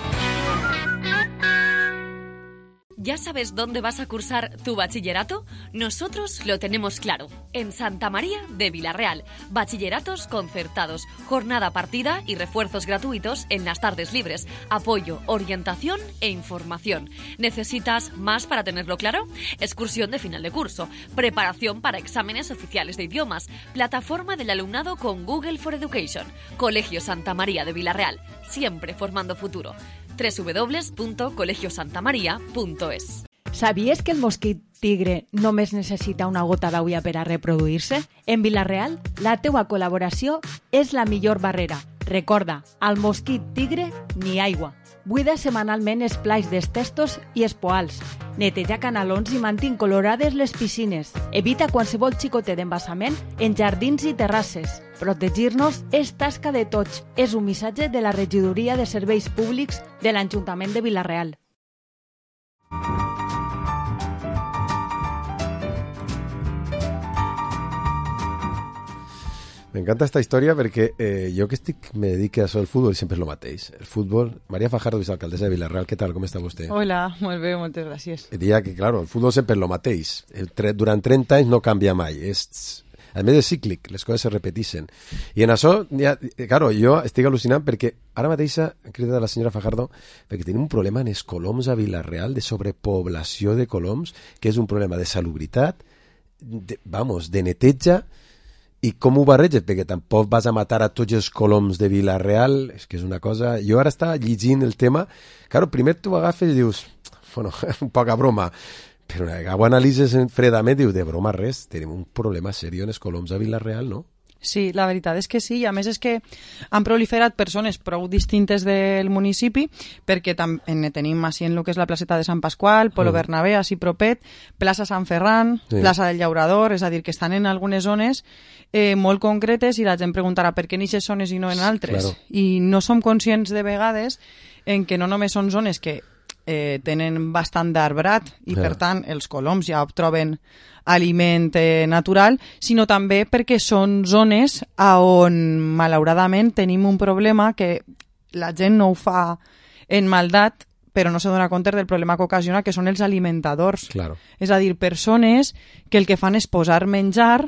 Speaker 15: ¿Ya sabes dónde vas a cursar tu bachillerato? Nosotros lo tenemos claro. En Santa María de Vila-real. Bachilleratos concertados, jornada partida y refuerzos gratuitos en las tardes libres. Apoyo, orientación e información. ¿Necesitas más para tenerlo claro? Excursión de final de curso. Preparación para exámenes oficiales de idiomas. Plataforma del alumnado con Google for Education. Colegio Santa María de Vila-real. Siempre formando futuro. www.colegiosantamaria.es.
Speaker 5: Sabies que el mosquit tigre només necessita una gota d'aigua per a reproduir-se? En Vila-real, la teua col·laboració és la millor barrera. Recorda, al mosquit tigre ni aigua. Buida setmanalment els plais dels testos i els poals. Neteja canalons i mantén colorades les piscines. Evita qualsevol xicotet d'embassament en jardins i terrasses. Protegir-nos és tasca de tots. És un missatge de la Regidoria de Serveis Públics de l'Ajuntament de Vila-real.
Speaker 3: M'encanta esta història perquè jo que me dedico a això del futbol sempre és el mateix. El futbol... María Fajardo, vicealcaldessa de Vila-real, què tal? Com està vostè?
Speaker 11: Hola, molt bé, moltes gràcies.
Speaker 3: Diria que, claro, el futbol sempre és el mateix. Durant 30 anys no canvia mai. A més és cíclic, les coses se repeteixen. I en això, claro, jo estic al·lucinant perquè ara mateix ha cridat la senyora Fajardo perquè tenim un problema en els coloms a Vila-real de sobrepoblació de coloms, que és un problema de salubritat, de neteja. I com ho barreges? Perquè tampoc vas a matar a tots els coloms de Vila-real, és que és una cosa... Jo ara estava llegint el tema, claro, primer tu agafes i dius, bueno, un poca broma, però ho analitzes fredament i dius, de broma res, tenim un problema seriós en els coloms a Vila-real, no?
Speaker 11: Sí, la veritat és que sí, i a més és que han proliferat persones prou distintes del municipi, perquè també tenim així en el que és la placeta de Sant Pasqual, Polo Bernabé, així propet, plaça Sant Ferran, plaça del Llaurador, és a dir, que estan en algunes zones molt concretes i la gent preguntarà per què en aquestes zones i no en altres. Claro. I no som conscients de vegades en que no només són zones que tenen bastant d'arbrat i per tant els coloms ja troben aliment natural, sinó també perquè són zones on malauradament tenim un problema que la gent no ho fa en maldat, però no se dona compte del problema que ocasiona, que són els alimentadors.
Speaker 3: Claro.
Speaker 11: És a dir, persones que el que fan és posar menjar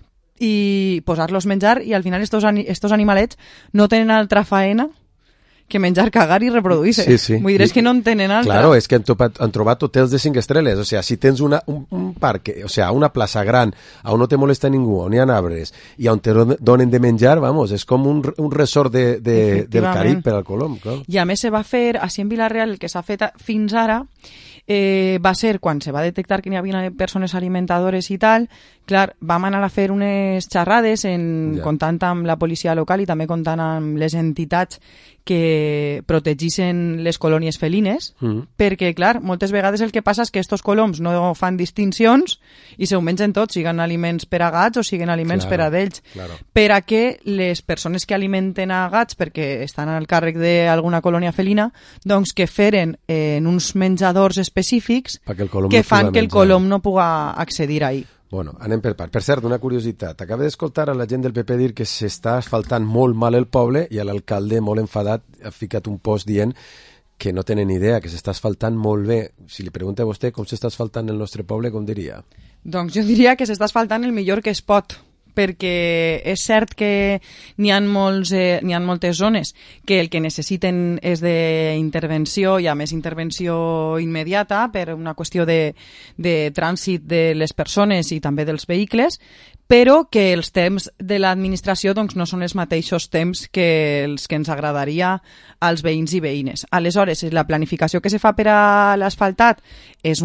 Speaker 11: i posar-los menjar i al final estos animalets no tenen altra faena que menjar, cagar i reproduir-se.
Speaker 3: Sí, sí.
Speaker 11: Vull dir, és que no en tenen altra.
Speaker 3: Claro, és que han trobat hotels de 5 estrelles. O sea, si tens un parc, o sea, una plaça gran, on no te molesta ningú, on hi ha arbres, i on te donen de menjar, vamos, és com un resort del Carib per al colom. Clar.
Speaker 11: I a més se va fer, així en Vila-real, el que s'ha fet fins ara, va ser quan se va detectar que n'hi havia persones alimentadores i tal. Clar, vam anar a fer unes xerrades comptant amb la policia local i també comptant amb les entitats que protegissin les colònies felines, perquè, clar, moltes vegades el que passa és que estos coloms no fan distincions i se ho mengen tots, siguin aliments per a gats o siguin aliments per a d'ells. Per a que les persones que alimenten a gats, perquè estan al càrrec d'alguna colònia felina, doncs que feren en uns menjadors específics que fan que el colom no puga accedir ahí.
Speaker 3: Bueno, anem per part. Per cert, una curiositat. Acaba d'escoltar a la gent del PP dir que s'està asfaltant molt mal el poble i a l'alcalde, molt enfadat, ha ficat un post dient que no tenen idea, que s'està asfaltant molt bé. Si li pregunta a vostè com s'està asfaltant el nostre poble, com diria?
Speaker 11: Doncs jo diria que s'està asfaltant el millor que es pot, perquè és cert que n'hi ha moltes zones que el que necessiten és d'intervenció i a més intervenció immediata per una qüestió de trànsit de les persones i també dels vehicles, però que els temps de l'administració doncs, no són els mateixos temps que els que ens agradaria als veïns i veïnes. Aleshores, la planificació que se fa per a l'asfaltat és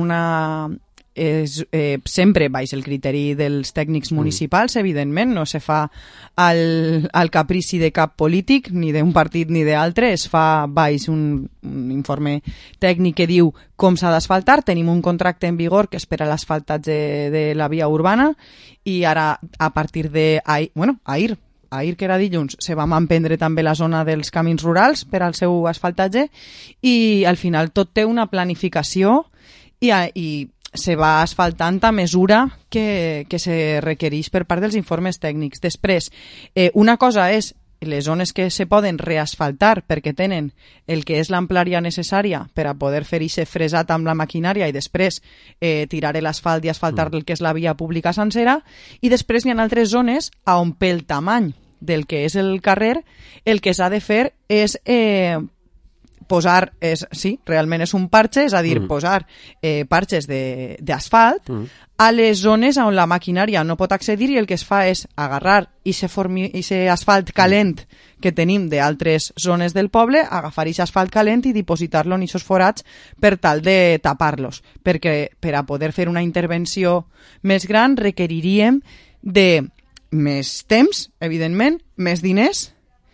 Speaker 11: sempre baix el criteri dels tècnics municipals, evidentment, no se fa al caprici de cap polític, ni d'un partit ni d'altre, es fa baix un informe tècnic que diu com s'ha d'asfaltar. Tenim un contracte en vigor que és per a l'asfaltatge de la via urbana i ara, a partir ahir, que era dilluns, se va emprendre també la zona dels camins rurals per al seu asfaltatge i al final tot té una planificació i se va asfaltant a mesura que se requereix per part dels informes tècnics. Després, una cosa és les zones que se poden reasfaltar perquè tenen el que és l'amplària necessària per a poder fer aquest fresat amb la maquinària i després tirar l'asfalt i asfaltar el que és la via pública sencera, i després hi ha altres zones on pel tamany del que és el carrer el que s'ha de fer és posar, realment és un parche, és a dir, posar parches d'asfalt a les zones on la maquinària no pot accedir i el que es fa és agarrar aquest asfalt calent que tenim d'altres zones del poble, agafar aquest asfalt calent i dipositar-lo en aquests forats per tal de tapar-los, perquè per a poder fer una intervenció més gran requeriríem de més temps, evidentment, més diners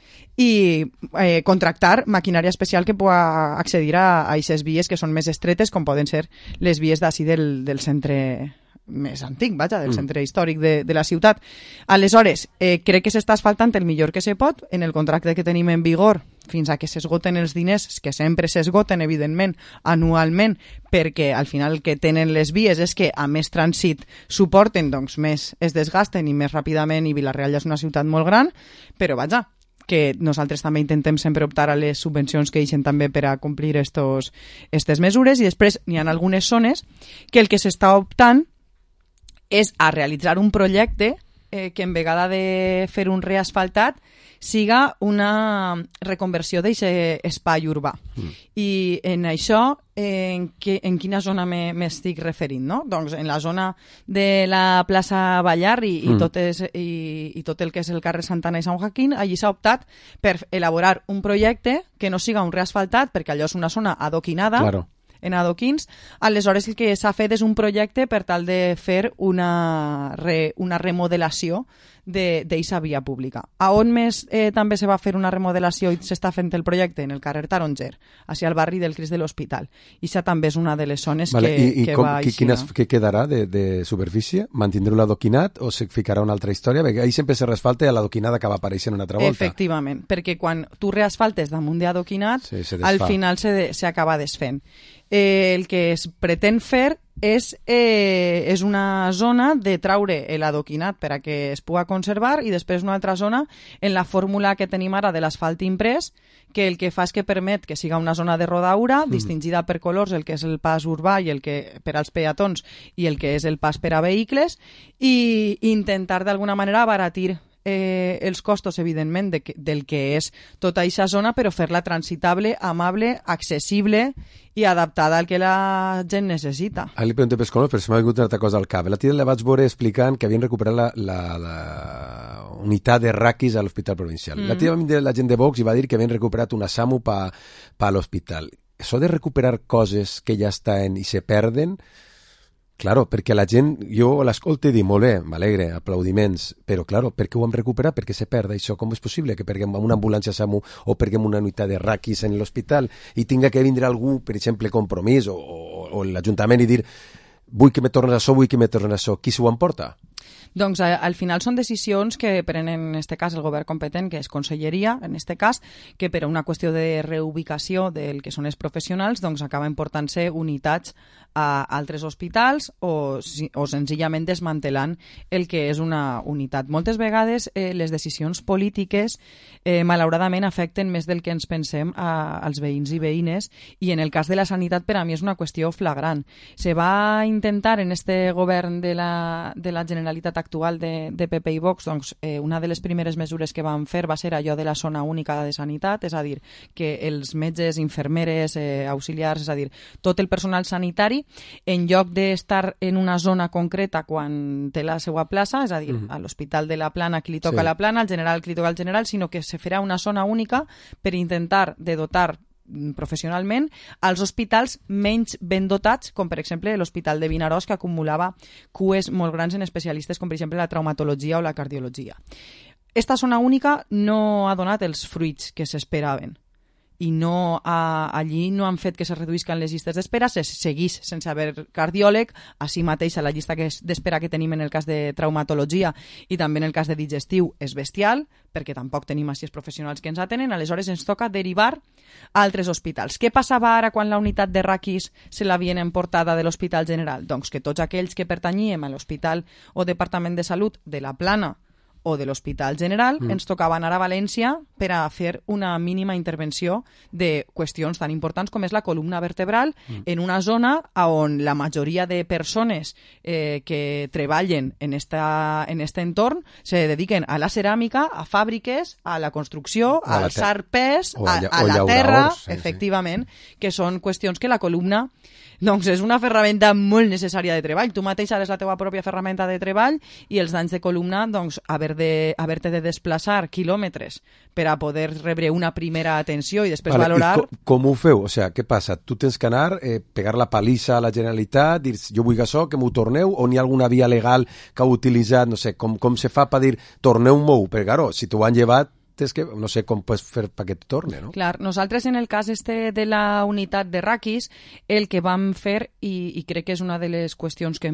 Speaker 11: i contractar maquinària especial que pugui accedir a aquestes vies que són més estretes, com poden ser les vies d'ací del centre més antic, del centre històric de la ciutat. Aleshores, crec que s'està asfaltant el millor que se pot. En el contracte que tenim en vigor, fins a que s'esgoten els diners, que sempre s'esgoten, evidentment, anualment, perquè al final el que tenen les vies és que a més trànsit suporten, doncs més es desgasten i més ràpidament, i Vila-real ja és una ciutat molt gran, però que nosaltres també intentem sempre optar a les subvencions que deixen també per a complir aquestes mesures, i després n'hi ha algunes zones que el que s'està optant és a realitzar un projecte que en vegada de fer un reasfaltat siga una reconversió d'aquest espai urbà. I en això, en quina zona m'estic referint, no? Doncs en la zona de la plaça Ballar i tot el que és el carrer Santana i Sant Joaquín, allí s'ha optat per elaborar un projecte que no siga un reasfaltat, perquè allò és una zona adoquinada, en adoquins. Aleshores el que s'ha fet és un projecte per tal de fer una remodelació d'eixa via pública. A on més també se va fer una remodelació i s'està fent el projecte? En el carrer Taronger, hacia el barri del Crist de l'Hospital. I això també és una de les zones que va així.
Speaker 3: Què quedarà de superfície? Mantindreu l'adoquinat o se ficarà una altra història? Perquè ahir sempre se reasfalta i l'adoquinat acaba apareixent una altra volta.
Speaker 11: Efectivament, perquè quan tu reasfaltes damunt d'adoquinat, al final s'acaba desfent. El que es pretén fer és una zona de traure l'adoquinat per a que es pugui conservar i després una altra zona en la fórmula que tenim ara de l'asfalt imprès, que el que fa és que permet que siga una zona de rodaura distingida per colors, el que és el pas urbà i el que per als peatons i el que és el pas per a vehicles, i intentar d'alguna manera abaratir els costos, evidentment, del que és tota aquesta zona, però fer-la transitable, amable, accessible i adaptada al que la gent necessita.
Speaker 3: Ara li pregunto per colors, però se m'ha vingut una altra cosa al cap. La tia la vaig veure explicant que havien recuperat la unitat de raquis a l'Hospital Provincial. La tia va venir la gent de Vox i va dir que havien recuperat una SAMU per a l'hospital. això de recuperar coses que ja estan i se perden, claro, perquè la gent, jo l'escolto i dic, molt bé, m'alegre, aplaudiments, però, claro, per què ho hem recuperat? Per què se perda això? Com és possible que perguem una ambulància SAMU o perguem una unitat de raquis en l'hospital i tinga que vindre algú, per exemple, Compromís o l'Ajuntament i dir vull que me tornes això, vull que me tornes això. Qui s'ho emporta?
Speaker 11: Doncs al final són decisions que prenen en este cas el govern competent, que és Conselleria, en este cas, que per a una qüestió de reubicació del que són els professionals doncs acaben portant-se unitats a altres hospitals o senzillament desmantelant el que és una unitat. Moltes vegades les decisions polítiques malauradament afecten més del que ens pensem als veïns i veïnes, i en el cas de la sanitat per a mi és una qüestió flagrant. Se va intentar en este govern de la Generalitat actual de PP i Vox, doncs, una de les primeres mesures que van fer va ser allò de la zona única de sanitat, és a dir, que els metges, infermeres, auxiliars, és a dir, tot el personal sanitari, en lloc d'estar en una zona concreta quan té la seva plaça, és a dir, a l'Hospital de la Plana qui li toca la Plana, al general qui li toca el general, sinó que se farà una zona única per intentar de dotar professionalment als hospitals menys ben dotats, com per exemple l'Hospital de Vinaròs, que acumulava cues molt grans en especialistes com per exemple la traumatologia o la cardiologia. Esta zona única no ha donat els fruits que s'esperaven i allí no han fet que se reduïsquen les llistes d'espera, se seguís sense haver cardiòleg, així mateix a la llista d'espera que tenim en el cas de traumatologia i també en el cas de digestiu és bestial, perquè tampoc tenim així els professionals que ens atenen, aleshores ens toca derivar a altres hospitals. Què passava ara quan la unitat de raquis se l'havien emportada de l'Hospital General? Doncs que tots aquells que pertanyíem a l'Hospital o Departament de Salut de la Plana o de l'Hospital General, ens tocava anar a València per a fer una mínima intervenció de qüestions tan importants com és la columna vertebral en una zona on la majoria de persones que treballen en este entorn se dediquen a la ceràmica, a fàbriques, a la construcció, a alçar pes, a la terra, efectivament, que són qüestions que la columna doncs és una ferramenta molt necessària de treball. Tu mateix eres la teva pròpia ferramenta de treball i els danys de columna, doncs, haver-te de desplaçar quilòmetres per a poder rebre una primera atenció i després valorar...
Speaker 3: Com ho feu? O sigui, què passa? Tu tens que anar, pegar la palissa a la Generalitat, dir, jo vull això, que m'ho torneu, o n'hi ha alguna via legal que heu utilitzat, no sé, com se fa per dir, torneu-m'ho? Perquè, claro, si t'ho han llevat, que no sé com pots fer perquè et torne, no?
Speaker 11: Clar, nosaltres en el cas de la unitat de raquis, el que vam fer, i crec que és una de les qüestions que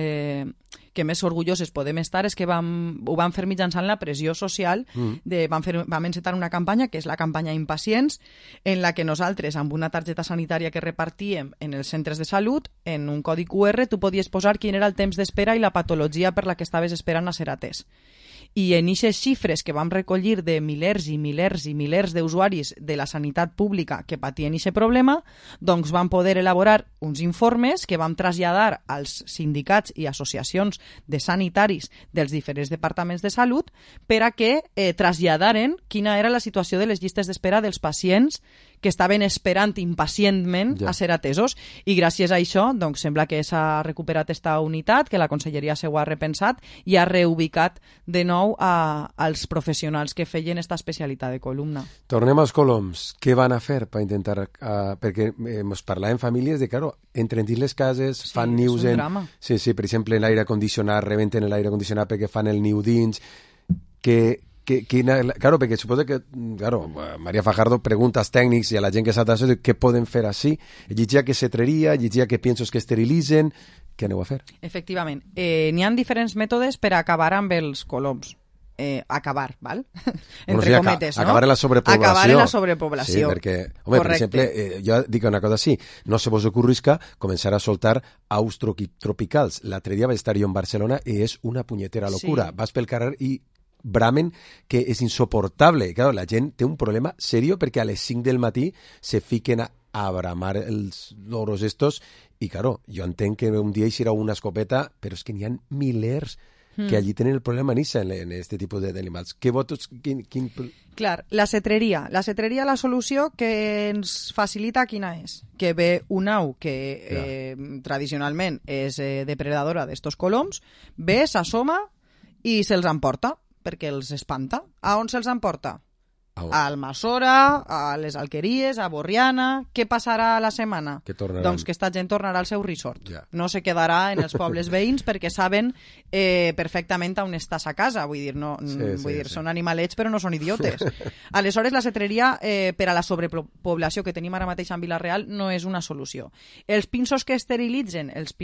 Speaker 11: més orgulloses podem estar, és que ho vam fer mitjançant la pressió social, vam encetar una campanya, que és la campanya Impacients, en la que nosaltres, amb una targeta sanitària que repartíem en els centres de salut, en un codi QR, tu podies posar quin era el temps d'espera i la patologia per la que estaves esperant a ser atès. I en aquestes xifres que vam recollir de milers i milers i milers d'usuaris de la sanitat pública que patien aquest problema, doncs vam poder elaborar uns informes que vam traslladar als sindicats i associacions de sanitaris dels diferents departaments de salut per a que traslladaren quina era la situació de les llistes d'espera dels pacients que estaven esperant impacientment a ser atesos, i gràcies a això doncs sembla que s'ha recuperat esta unitat, que la Conselleria s'ho ha repensat i ha reubicat de nou als professionals que feien esta especialitat de columna.
Speaker 3: Tornem als coloms. Què van a fer per intentar... perquè ens parlàvem famílies de, claro, entren dins les cases, fan nius en... Sí, per exemple, en l'aire condicionat, rebenten l'aire condicionat perquè fan el niu dins, claro, perquè suposo que, claro, María Fajardo pregunta als tècnics i a la gent que s'ha d'això què poden fer així, llegia que setreria, llegia que piensos que esterilitzen, què aneu a fer?
Speaker 11: Efectivament, n'hi ha diferents mètodes per acabar amb els coloms. Acabar, val? Entre cometes, no?
Speaker 3: Acabar en la sobrepoblació.
Speaker 11: Acabar en la sobrepoblació.
Speaker 3: Sí, perquè, home, per exemple, jo dic una cosa així, no se vos ocorrisca començar a soltar aus tropicals. L'altre dia vaig estar jo en Barcelona i és una punyetera locura. Vas pel carrer i bramen que és insoportable. Claro, la gent té un problema serio perquè a les 5 del matí se fiquen a bramar els loros estos i, claro, jo entenc que un dia hi serà una escopeta, però és que n'hi ha milers que allí tenen el problema en este tipus d'animals. Què votos?
Speaker 11: Clar, la setreria. La setreria, la solució que ens facilita quina és? Que ve una au que tradicionalment és depredadora d'estos coloms, ve, s'assoma i se'ls emporta, perquè els espanta. A on se'ls emporta? a Almassora, a les Alqueries, a Borriana. Què passarà a la setmana? Doncs que esta gent tornarà al seu resort. No se quedarà en els pobles veïns perquè saben perfectament on està sa casa. Vull dir, són animalets però no són idiotes. Aleshores, la cetreria per a la sobrepoblació que tenim ara mateix en Vila-real no és una solució. Els pinsos que esterilitzen el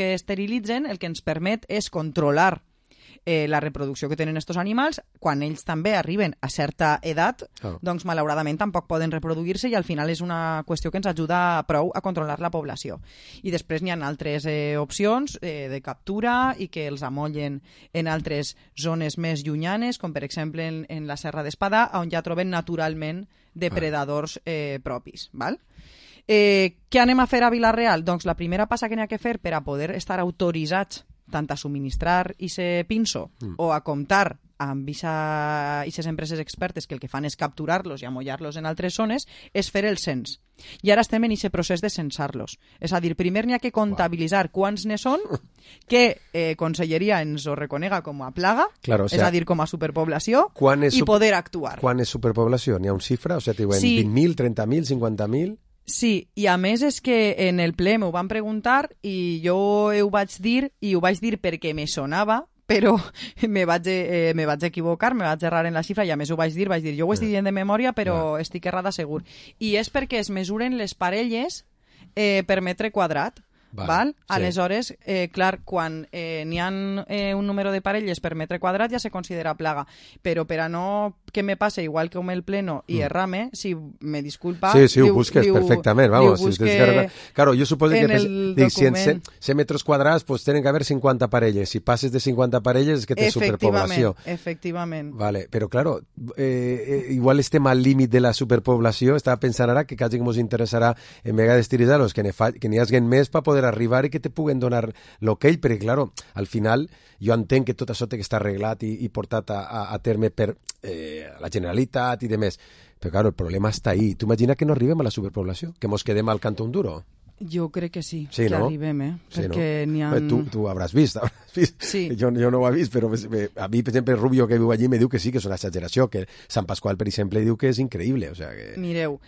Speaker 11: que ens permet és controlar la reproducció que tenen estos animals. Quan ells també arriben a certa edat, doncs malauradament tampoc poden reproduir-se i al final és una qüestió que ens ajuda prou a controlar la població. I després n'hi ha altres opcions de captura i que els amollen en altres zones més llunyanes, com per exemple en la Serra d'Espadà, on ja troben naturalment depredadors propis. Val? Què anem a fer a Vila-real? Doncs la primera passa que n'hi ha que fer per a poder estar autoritzats tant a subministrar ese pinso o a comptar amb aquestes empreses expertes que el que fan és capturar-los i amollar-los en altres zones, és fer el cens. I ara estem en aquest procés de censar-los. És a dir, primer n'hi ha que comptabilitzar quants ne són, que Conselleria ens ho reconega com a plaga, és a dir, com a superpoblació, i poder actuar.
Speaker 3: Quan és superpoblació? N'hi ha una xifra? O sigui, diuen 20.000, 30.000, 50.000...
Speaker 11: Sí, i a més és que en el ple m'ho van preguntar i jo ho vaig dir, i ho vaig dir perquè me sonava, però me vaig equivocar, me vaig errar en la xifra i a més ho vaig dir, jo ho estic dient de memòria però estic errada segur. I és perquè es mesuren les parelles per metre quadrat. Val? Aleshores, clar, quan n'hi ha un número de parelles per metre quadrat ja se considera plaga, però per a no que me passe igual que com el pleno i errame, si me disculpa...
Speaker 3: Sí, ho busques perfectament, vamos. Claro, yo suposo que si en 100 metros quadrats pues tienen que haber 50 parelles. Si passes de 50 parelles és que té superpoblació.
Speaker 11: Efectivament.
Speaker 3: Vale, però claro, igual estem al límit de la superpoblació. Estava pensant ara que quasi que ens interessarà en vegades utilitzar-los, que n'hi hagin més per poder arribar i que te puguen donar l'okey, perquè, claro, al final jo entenc que tot això té que estar arreglat i portat a terme per la Generalitat i demés, però, claro, el problema està ahí. Tu imagina que no arribem a la superpoblació, que mos quedem al cantó duro?
Speaker 11: Jo crec que sí, que arribem, perquè n'hi ha...
Speaker 3: Tu hauràs vist.
Speaker 11: Sí.
Speaker 3: Jo no ho he vist, però a mi, per exemple, Rubio, que viu allí, me diu que sí, que és una exageració, que Sant Pasqual, per exemple, diu que és increïble. O sea, que...
Speaker 11: Mireu,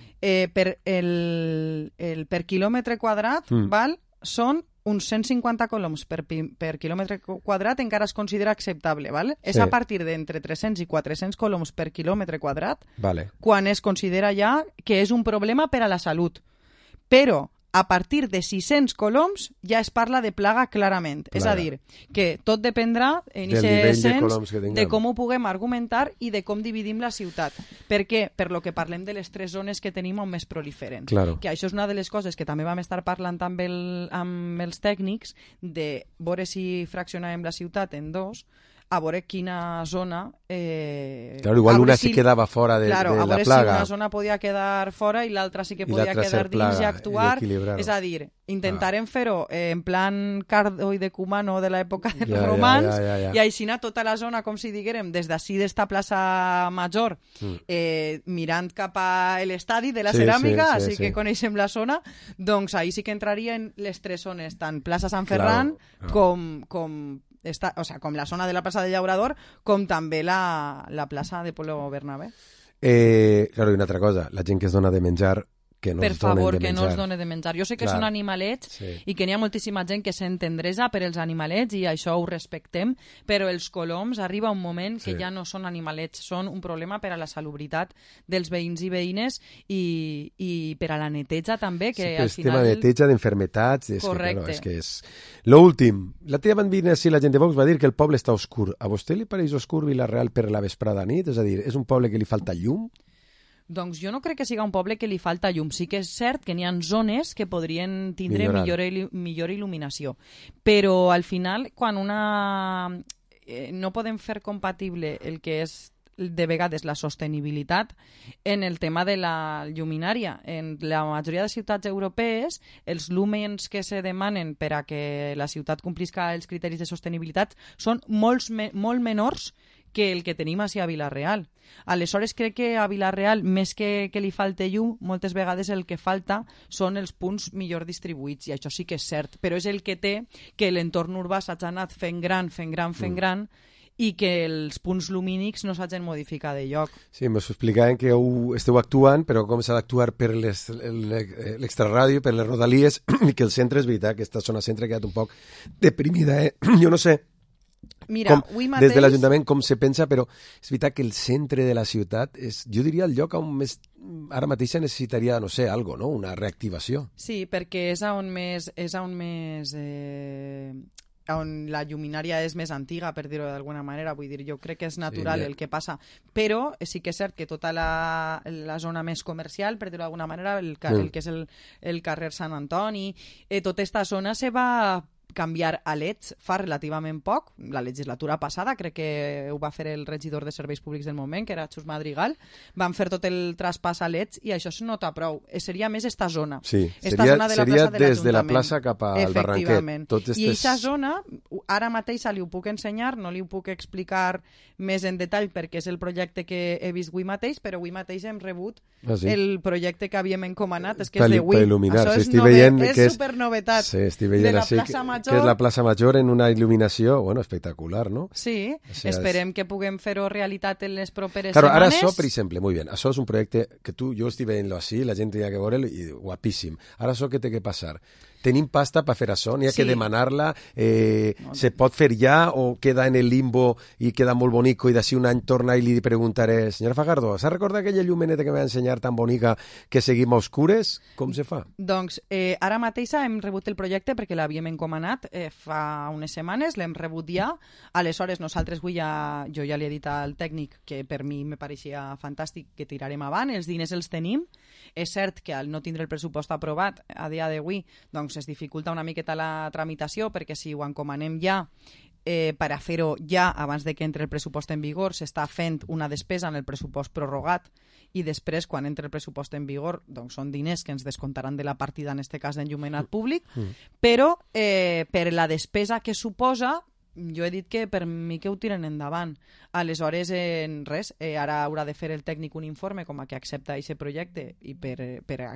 Speaker 11: per quilòmetre quadrat, val, són uns 150 coloms per quilòmetre quadrat, encara es considera acceptable, val? És a partir d'entre 300 i 400 coloms per quilòmetre quadrat quan es considera ja que és un problema per a la salut. Però a partir de 600 coloms ja es parla de plaga clarament. És a dir, que tot dependrà en aquest sens de com ho puguem argumentar i de com dividim la ciutat. Per què? Per lo que parlem de les 3 zones que tenim on més proliferen. Que això és una de les coses que també vam estar parlant amb els tècnics, de veure si fraccionàvem la ciutat en 2, a veure quina zona...
Speaker 3: Claro, igual una sí quedava fora de la plaga.
Speaker 11: A veure si una zona podia quedar fora i l'altra sí que podia quedar dins i actuar. És a dir, intentarem fer-ho en plan Cardo i de Cumano de l'època dels romans, i així tota la zona, com si diguérem, des d'ací d'esta plaça Major, mirant cap a l'estadi de la ceràmica, així que coneixem la zona, doncs ahí sí que entrarien les 3 zones, tant plaça Sant Ferran com la zona de la plaça de Llaurador, com també la plaça de Polo Bernabé.
Speaker 3: Claro, i una altra cosa, la gent que es dona de menjar, que no
Speaker 11: per
Speaker 3: es donen
Speaker 11: favor,
Speaker 3: de
Speaker 11: que
Speaker 3: menjar.
Speaker 11: no es done de menjar. Jo sé que són animalets i que n'hi ha moltíssima gent que sent tendresa per els animalets i això ho respectem, però els coloms arriba un moment que ja no són animalets, són un problema per a la salubritat dels veïns i veïnes i per a la neteja també, que al final...
Speaker 3: tema de neteja, d'enfermetats...
Speaker 11: Correcte.
Speaker 3: És que és... L'últim, l'altre dia van dir si la gent de Vox va dir que el poble està oscur. A vostè li pareix oscur Vila-real per la vesprada nit? És a dir, és un poble que li falta llum?
Speaker 11: Doncs jo no crec que siga un poble que li falta llum. Sí que és cert que n'hi ha zones que podrien tindre millor il·luminació. Però al final, quan no podem fer compatible el que és de vegades la sostenibilitat en el tema de la lluminària. En la majoria de ciutats europees, els lúmens que se demanen per a que la ciutat complisca els criteris de sostenibilitat són molt menors que el que tenim a Vila-real. Aleshores, crec que a Vila-real, més que li falte llum, moltes vegades el que falta són els punts millor distribuïts, i això sí que és cert, però és el que té que l'entorn urbà s'ha anat fent gran, i que els punts lumínics no s'hagin modificat de lloc.
Speaker 3: Sí, m'ho explicaven que esteu actuant, però com s'ha d'actuar per l'extraràdio, per les rodalies, i que el centre, és veritat, aquesta zona centre ha quedat un poc deprimida. Jo no sé
Speaker 11: Mira,
Speaker 3: des de l'Ajuntament com se pensa, però és veritat que el centre de la ciutat és, jo diria, el lloc on més ara mateix necessitaria, no sé, algo, no? Una reactivació.
Speaker 11: Sí, perquè és on la lluminària és més antiga, per dir-ho d'alguna manera. Vull dir, jo crec que és natural el que passa. Però sí que és cert que tota la zona més comercial, per dir-ho d'alguna manera, el que és el carrer Sant Antoni, tota aquesta zona se va canviar a LEDs fa relativament poc. La legislatura passada crec que ho va fer el regidor de Serveis Públics del moment, que era Xus Madrigal. Van fer tot el traspàs a LEDs i això es nota prou. Seria més esta zona.
Speaker 3: Sí,
Speaker 11: seria
Speaker 3: des de la plaça cap al Barranquet.
Speaker 11: I aquesta zona, ara mateix li ho puc ensenyar, no li ho puc explicar més en detall perquè és el projecte que he vist avui mateix, però avui mateix hem rebut el projecte que havíem encomanat, és que és d'avui. Això és supernovetat.
Speaker 3: Sí, estic veient així que és la plaça Major en una il·luminació, bueno, espectacular, no?
Speaker 11: Sí, esperem que puguem fer-ho realitat en les properes
Speaker 3: setmanes.
Speaker 11: Ara
Speaker 3: això, per exemple, molt bé, això és un projecte que jo estic veient-lo així, la gent tenia que veure'l i guapíssim. Ara això què té que passar? Tenim pasta per fer això, n'hi ha que demanar-la, se pot fer ja o queda en el limbo i queda molt bonico i d'ací un any torna i li preguntaré, senyora Fajardo, s'ha recordat aquella llumeneta que me va ensenyar tan bonica que seguim a oscures? Com se fa?
Speaker 11: Doncs ara mateix hem rebut el projecte perquè l'havíem encomanat fa unes setmanes, l'hem rebut ja, aleshores nosaltres avui jo ja li he dit al tècnic que per mi me pareixia fantàstic que tirarem avant, els diners els tenim, és cert que al no tindre el pressupost aprovat a dia d'avui, doncs es dificulta una miqueta la tramitació perquè si ho encomanem ja per a fer-ho ja abans de que entre el pressupost en vigor s'està fent una despesa en el pressupost prorrogat i després quan entre el pressupost en vigor doncs són diners que ens descomptaran de la partida en este cas d'enllumenat públic però per la despesa que suposa jo he dit que per mi que ho tiren endavant. Aleshores, res, ara haurà de fer el tècnic un informe com a que accepta aquest projecte i per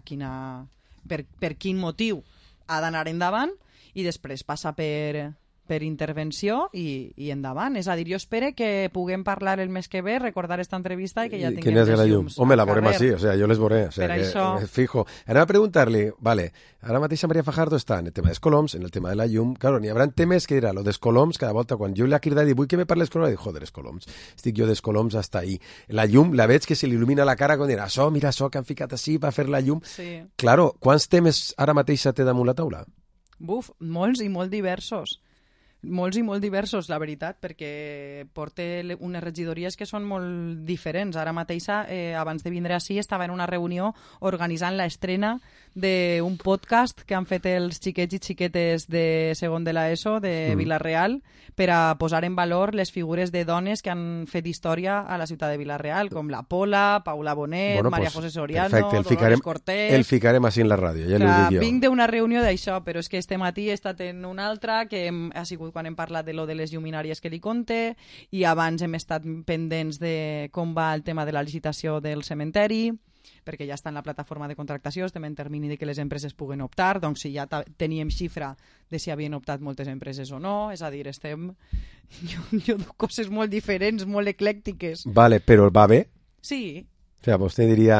Speaker 11: quin motiu ha d'anar endavant i després passa per intervenció i endavant. És a dir, jo espero que puguem parlar el mes que ve, recordar esta entrevista i que ja tinguem les llums.
Speaker 3: Home, la veurem així, o sea, jo les veuré. O sea,
Speaker 11: per això...
Speaker 3: Fijo. Anem a preguntar-li, vale, ara mateix a Maria Fajardo està en el tema dels coloms, en el tema de la llum. Claro, n'hi haurà temes que dirà, lo dels coloms, cada volta quan jo li ha cridat i vull que me parles coloms, dic, joder, els coloms. Estic jo dels coloms hasta ahí. La llum, la veig que se li il·lumina la cara quan dirà, mira això que han ficat així per fer la llum.
Speaker 11: Sí.
Speaker 3: Claro, quants temes ara mateix té damunt la taula?
Speaker 11: Buf, molts i molt diversos. Molts i molt diversos, la veritat, perquè porta unes regidories que són molt diferents. Ara mateix, abans de vindre així, estava en una reunió organitzant l'estrena d'un podcast que han fet els xiquets i xiquetes de segon de l'ESO de Vila-real per a posar en valor les figures de dones que han fet història a la ciutat de Vila-real, com la Pola, Paula Bonet, Maria José Soriano, Dolores Cortés...
Speaker 3: El ficarem així en la ràdio, ja l'ho dic jo.
Speaker 11: Vinc d'una reunió d'això, però és que este matí he estat en una altra que ha sigut quan hem parlat de lo de les lluminàries que li conté i abans hem estat pendents de com va el tema de la licitació del cementeri perquè ja està en la plataforma de contractació, estem en termini de que les empreses puguen optar, doncs si ja teníem xifra de si havien optat moltes empreses o no, és a dir, estem... Jo dic coses molt diferents, molt eclèctiques.
Speaker 3: Vale, però va bé?
Speaker 11: Sí.
Speaker 3: O sigui, vostè diria,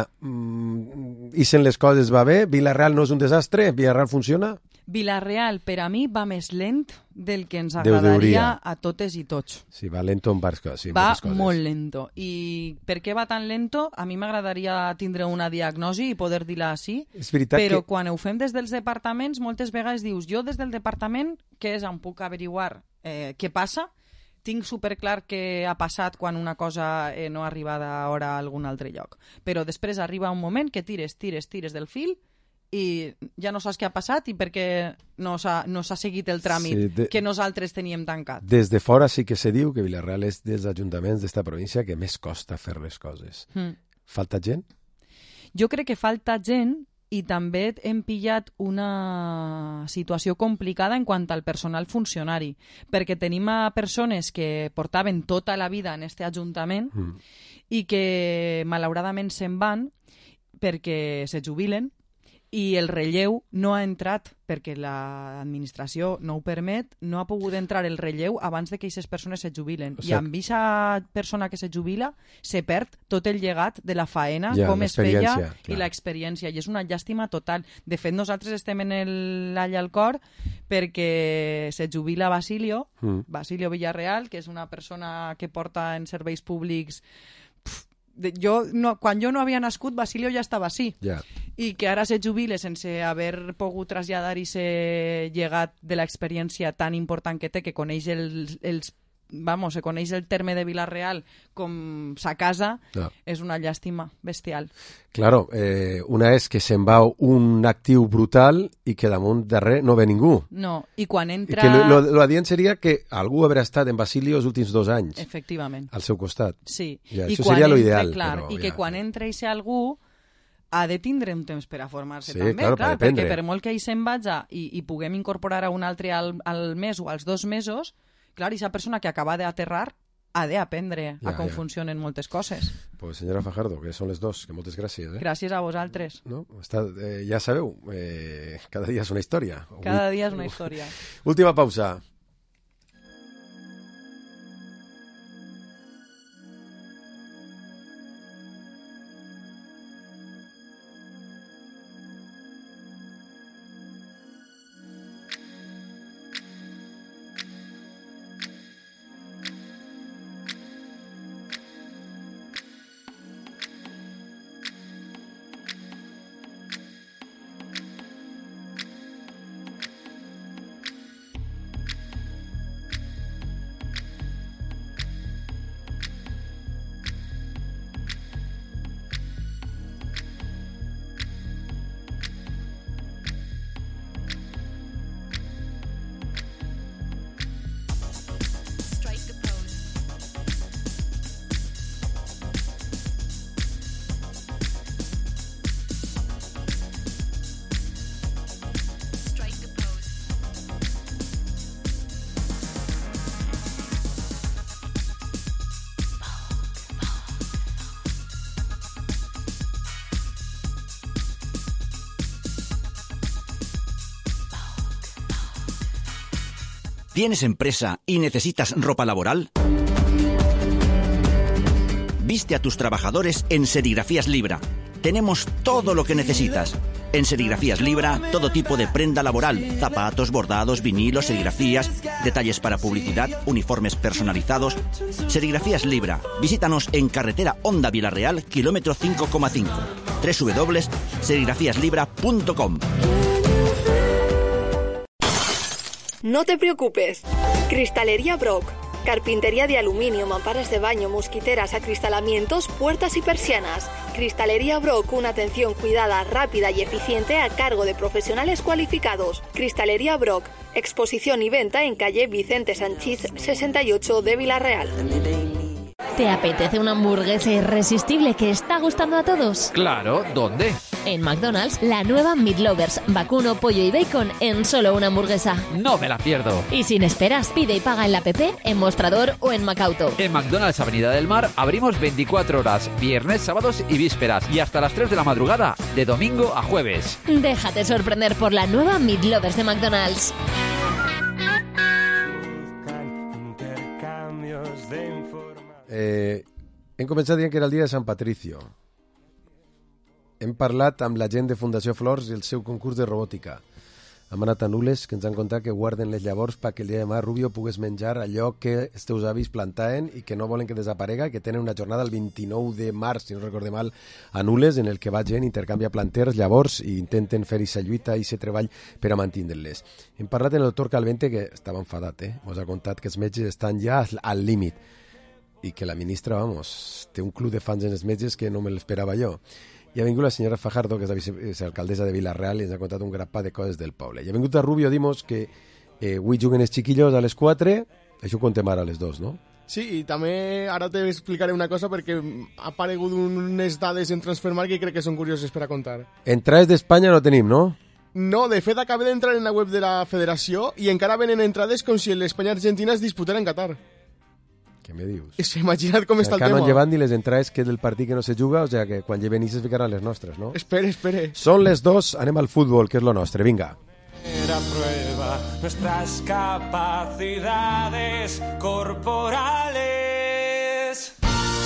Speaker 3: ixen les coses, va bé? Vila-real no és un desastre? Vila-real funciona?
Speaker 11: Vila-real, per a mi, va més lent del que ens agradaria a totes i tots.
Speaker 3: Sí, va lento en parts coses. Sí,
Speaker 11: va molt lento. I per què va tan lento? A mi m'agradaria tindre una diagnosi i poder dir-la així, però quan ho fem des dels departaments, moltes vegades dius, jo des del departament, que és on puc averiguar què passa, tinc superclar què ha passat quan una cosa no ha arribat a hora a algun altre lloc. Però després arriba un moment que tires del fil i ja no saps què ha passat i perquè no s'ha seguit el tràmit que nosaltres teníem tancat.
Speaker 3: Des de fora sí que se diu que Vila-real és dels ajuntaments d'esta província que més costa fer les coses. Falta gent?
Speaker 11: Jo crec que falta gent i també hem pillat una situació complicada en quant al personal funcionari, perquè tenim a persones que portaven tota la vida en este ajuntament i que malauradament se'n van perquè se jubilen i el relleu no ha entrat perquè l'administració no ho permet, no ha pogut entrar el relleu abans de que aquestes persones se jubilen. I amb aquesta persona que se jubila se perd tot el llegat de la faena, com es feia i l'experiència. I és una llàstima total. De fet, nosaltres estem en l'all al cor perquè se jubila Basilio Villarreal, que és una persona que porta en serveis públics... Quan jo no havia nascut, Basilio ja estava així. I que ara se jubile sense haver pogut traslladar i ser llegat de l'experiència tan important que té, que coneix se coneix el terme de Vila-real com sa casa, és una llàstima bestial.
Speaker 3: Claro, una és que se'n va un actiu brutal i que damunt darrer no ve ningú.
Speaker 11: No, i quan entra...
Speaker 3: I que lo adient seria que algú haurà estat en Basilio els últims 2 anys.
Speaker 11: Efectivament.
Speaker 3: Al seu costat.
Speaker 11: Sí.
Speaker 3: Ja, això seria lo ideal.
Speaker 11: I que quan entra i algú ha de tindre un temps per a formar-se també, clar, perquè per molt que ell se'n vagi i puguem incorporar a un altre al mes o als 2 mesos, clar, i esa persona que acaba d'aterrar ha d'aprendre a com funcionen moltes coses.
Speaker 3: Pues senyora Fajardo, que són les 2, que moltes gràcies.
Speaker 11: Gràcies a vosaltres.
Speaker 3: No? Ja sabeu, cada dia és una història.
Speaker 11: Cada dia és una història.
Speaker 3: Última pausa.
Speaker 22: ¿Tienes empresa y necesitas ropa laboral? Viste a tus trabajadores en Serigrafías Libra. Tenemos todo lo que necesitas. En Serigrafías Libra, todo tipo de prenda laboral, zapatos, bordados, vinilos, serigrafías, detalles para publicidad, uniformes personalizados. Serigrafías Libra. Visítanos en carretera Honda Vila-real, kilómetro 5,5. www.serigrafiaslibra.com.
Speaker 18: No te preocupes. Cristalería Brock. Carpintería de aluminio, mamparas de baño, mosquiteras, acristalamientos, puertas y persianas. Cristalería Brock, una atención cuidada, rápida y eficiente a cargo de profesionales cualificados. Cristalería Brock, exposición y venta en calle Vicente Sanchís 68 de Vila-real.
Speaker 9: ¿Te apetece una hamburguesa irresistible que está gustando a todos?
Speaker 10: Claro, ¿dónde?
Speaker 9: En McDonald's, la nueva Meat Lovers, vacuno, pollo y bacon en solo una hamburguesa.
Speaker 10: No me la pierdo.
Speaker 9: Y sin esperas, pide y paga en la app, en Mostrador o en Macauto.
Speaker 10: En McDonald's Avenida del Mar abrimos 24 horas, viernes, sábados y vísperas, y hasta las 3 de la madrugada, de domingo a jueves.
Speaker 9: Déjate sorprender por la nueva Meat Lovers de McDonald's.
Speaker 3: Hem començat dient que era el dia de Sant Patricio. Hem parlat amb la gent de Fundació Flors i el seu concurs de robòtica. Hem anat a Nules, que ens han contat que guarden les llavors perquè el dia de demà, Rubio, pugues menjar allò que els teus avis plantaven i que no volen que desaparega, que tenen una jornada el 29 de març, si no recorde mal, a Nules, en el que va gent, intercanvia planters, llavors, i intenten fer aquesta lluita i aquest treball per a mantenir-les. Hem parlat amb el doctor Calvente, que estava enfadat, Ens ha contat que els metges estan ja al límit i que la ministra, té un club de fans en els metges que no me l'esperava jo. I ha vingut la senyora Fajardo, que és la vicealcaldessa de Vila-real, i ens ha contat un grapat de coses del poble. I ha vingut a Rubio, dimos que avui juguen els chiquillos a les 4, això ho contem ara a les 2, no?
Speaker 20: Sí, i també ara t'explicaré una cosa perquè ha aparegut unes dades en Transfermarkt que crec que són curioses per a contar.
Speaker 3: Entrades d'Espanya no tenim, no?
Speaker 20: No, de fet acabé d'entrar en la web de la federació i encara venen entrades com si l'Espanya-Argentina es disputara en Qatar.
Speaker 3: Què me dius?
Speaker 20: Imagina't com està el tema.
Speaker 3: Encara no han llevat ni les entrades que del partit que no se juga, o sea que quan lleven se ficaran les nostres, no?
Speaker 20: Espere.
Speaker 3: Són les 2, anem al futbol, que és lo nostre, vinga.
Speaker 6: A prueba nuestras capacidades corporales.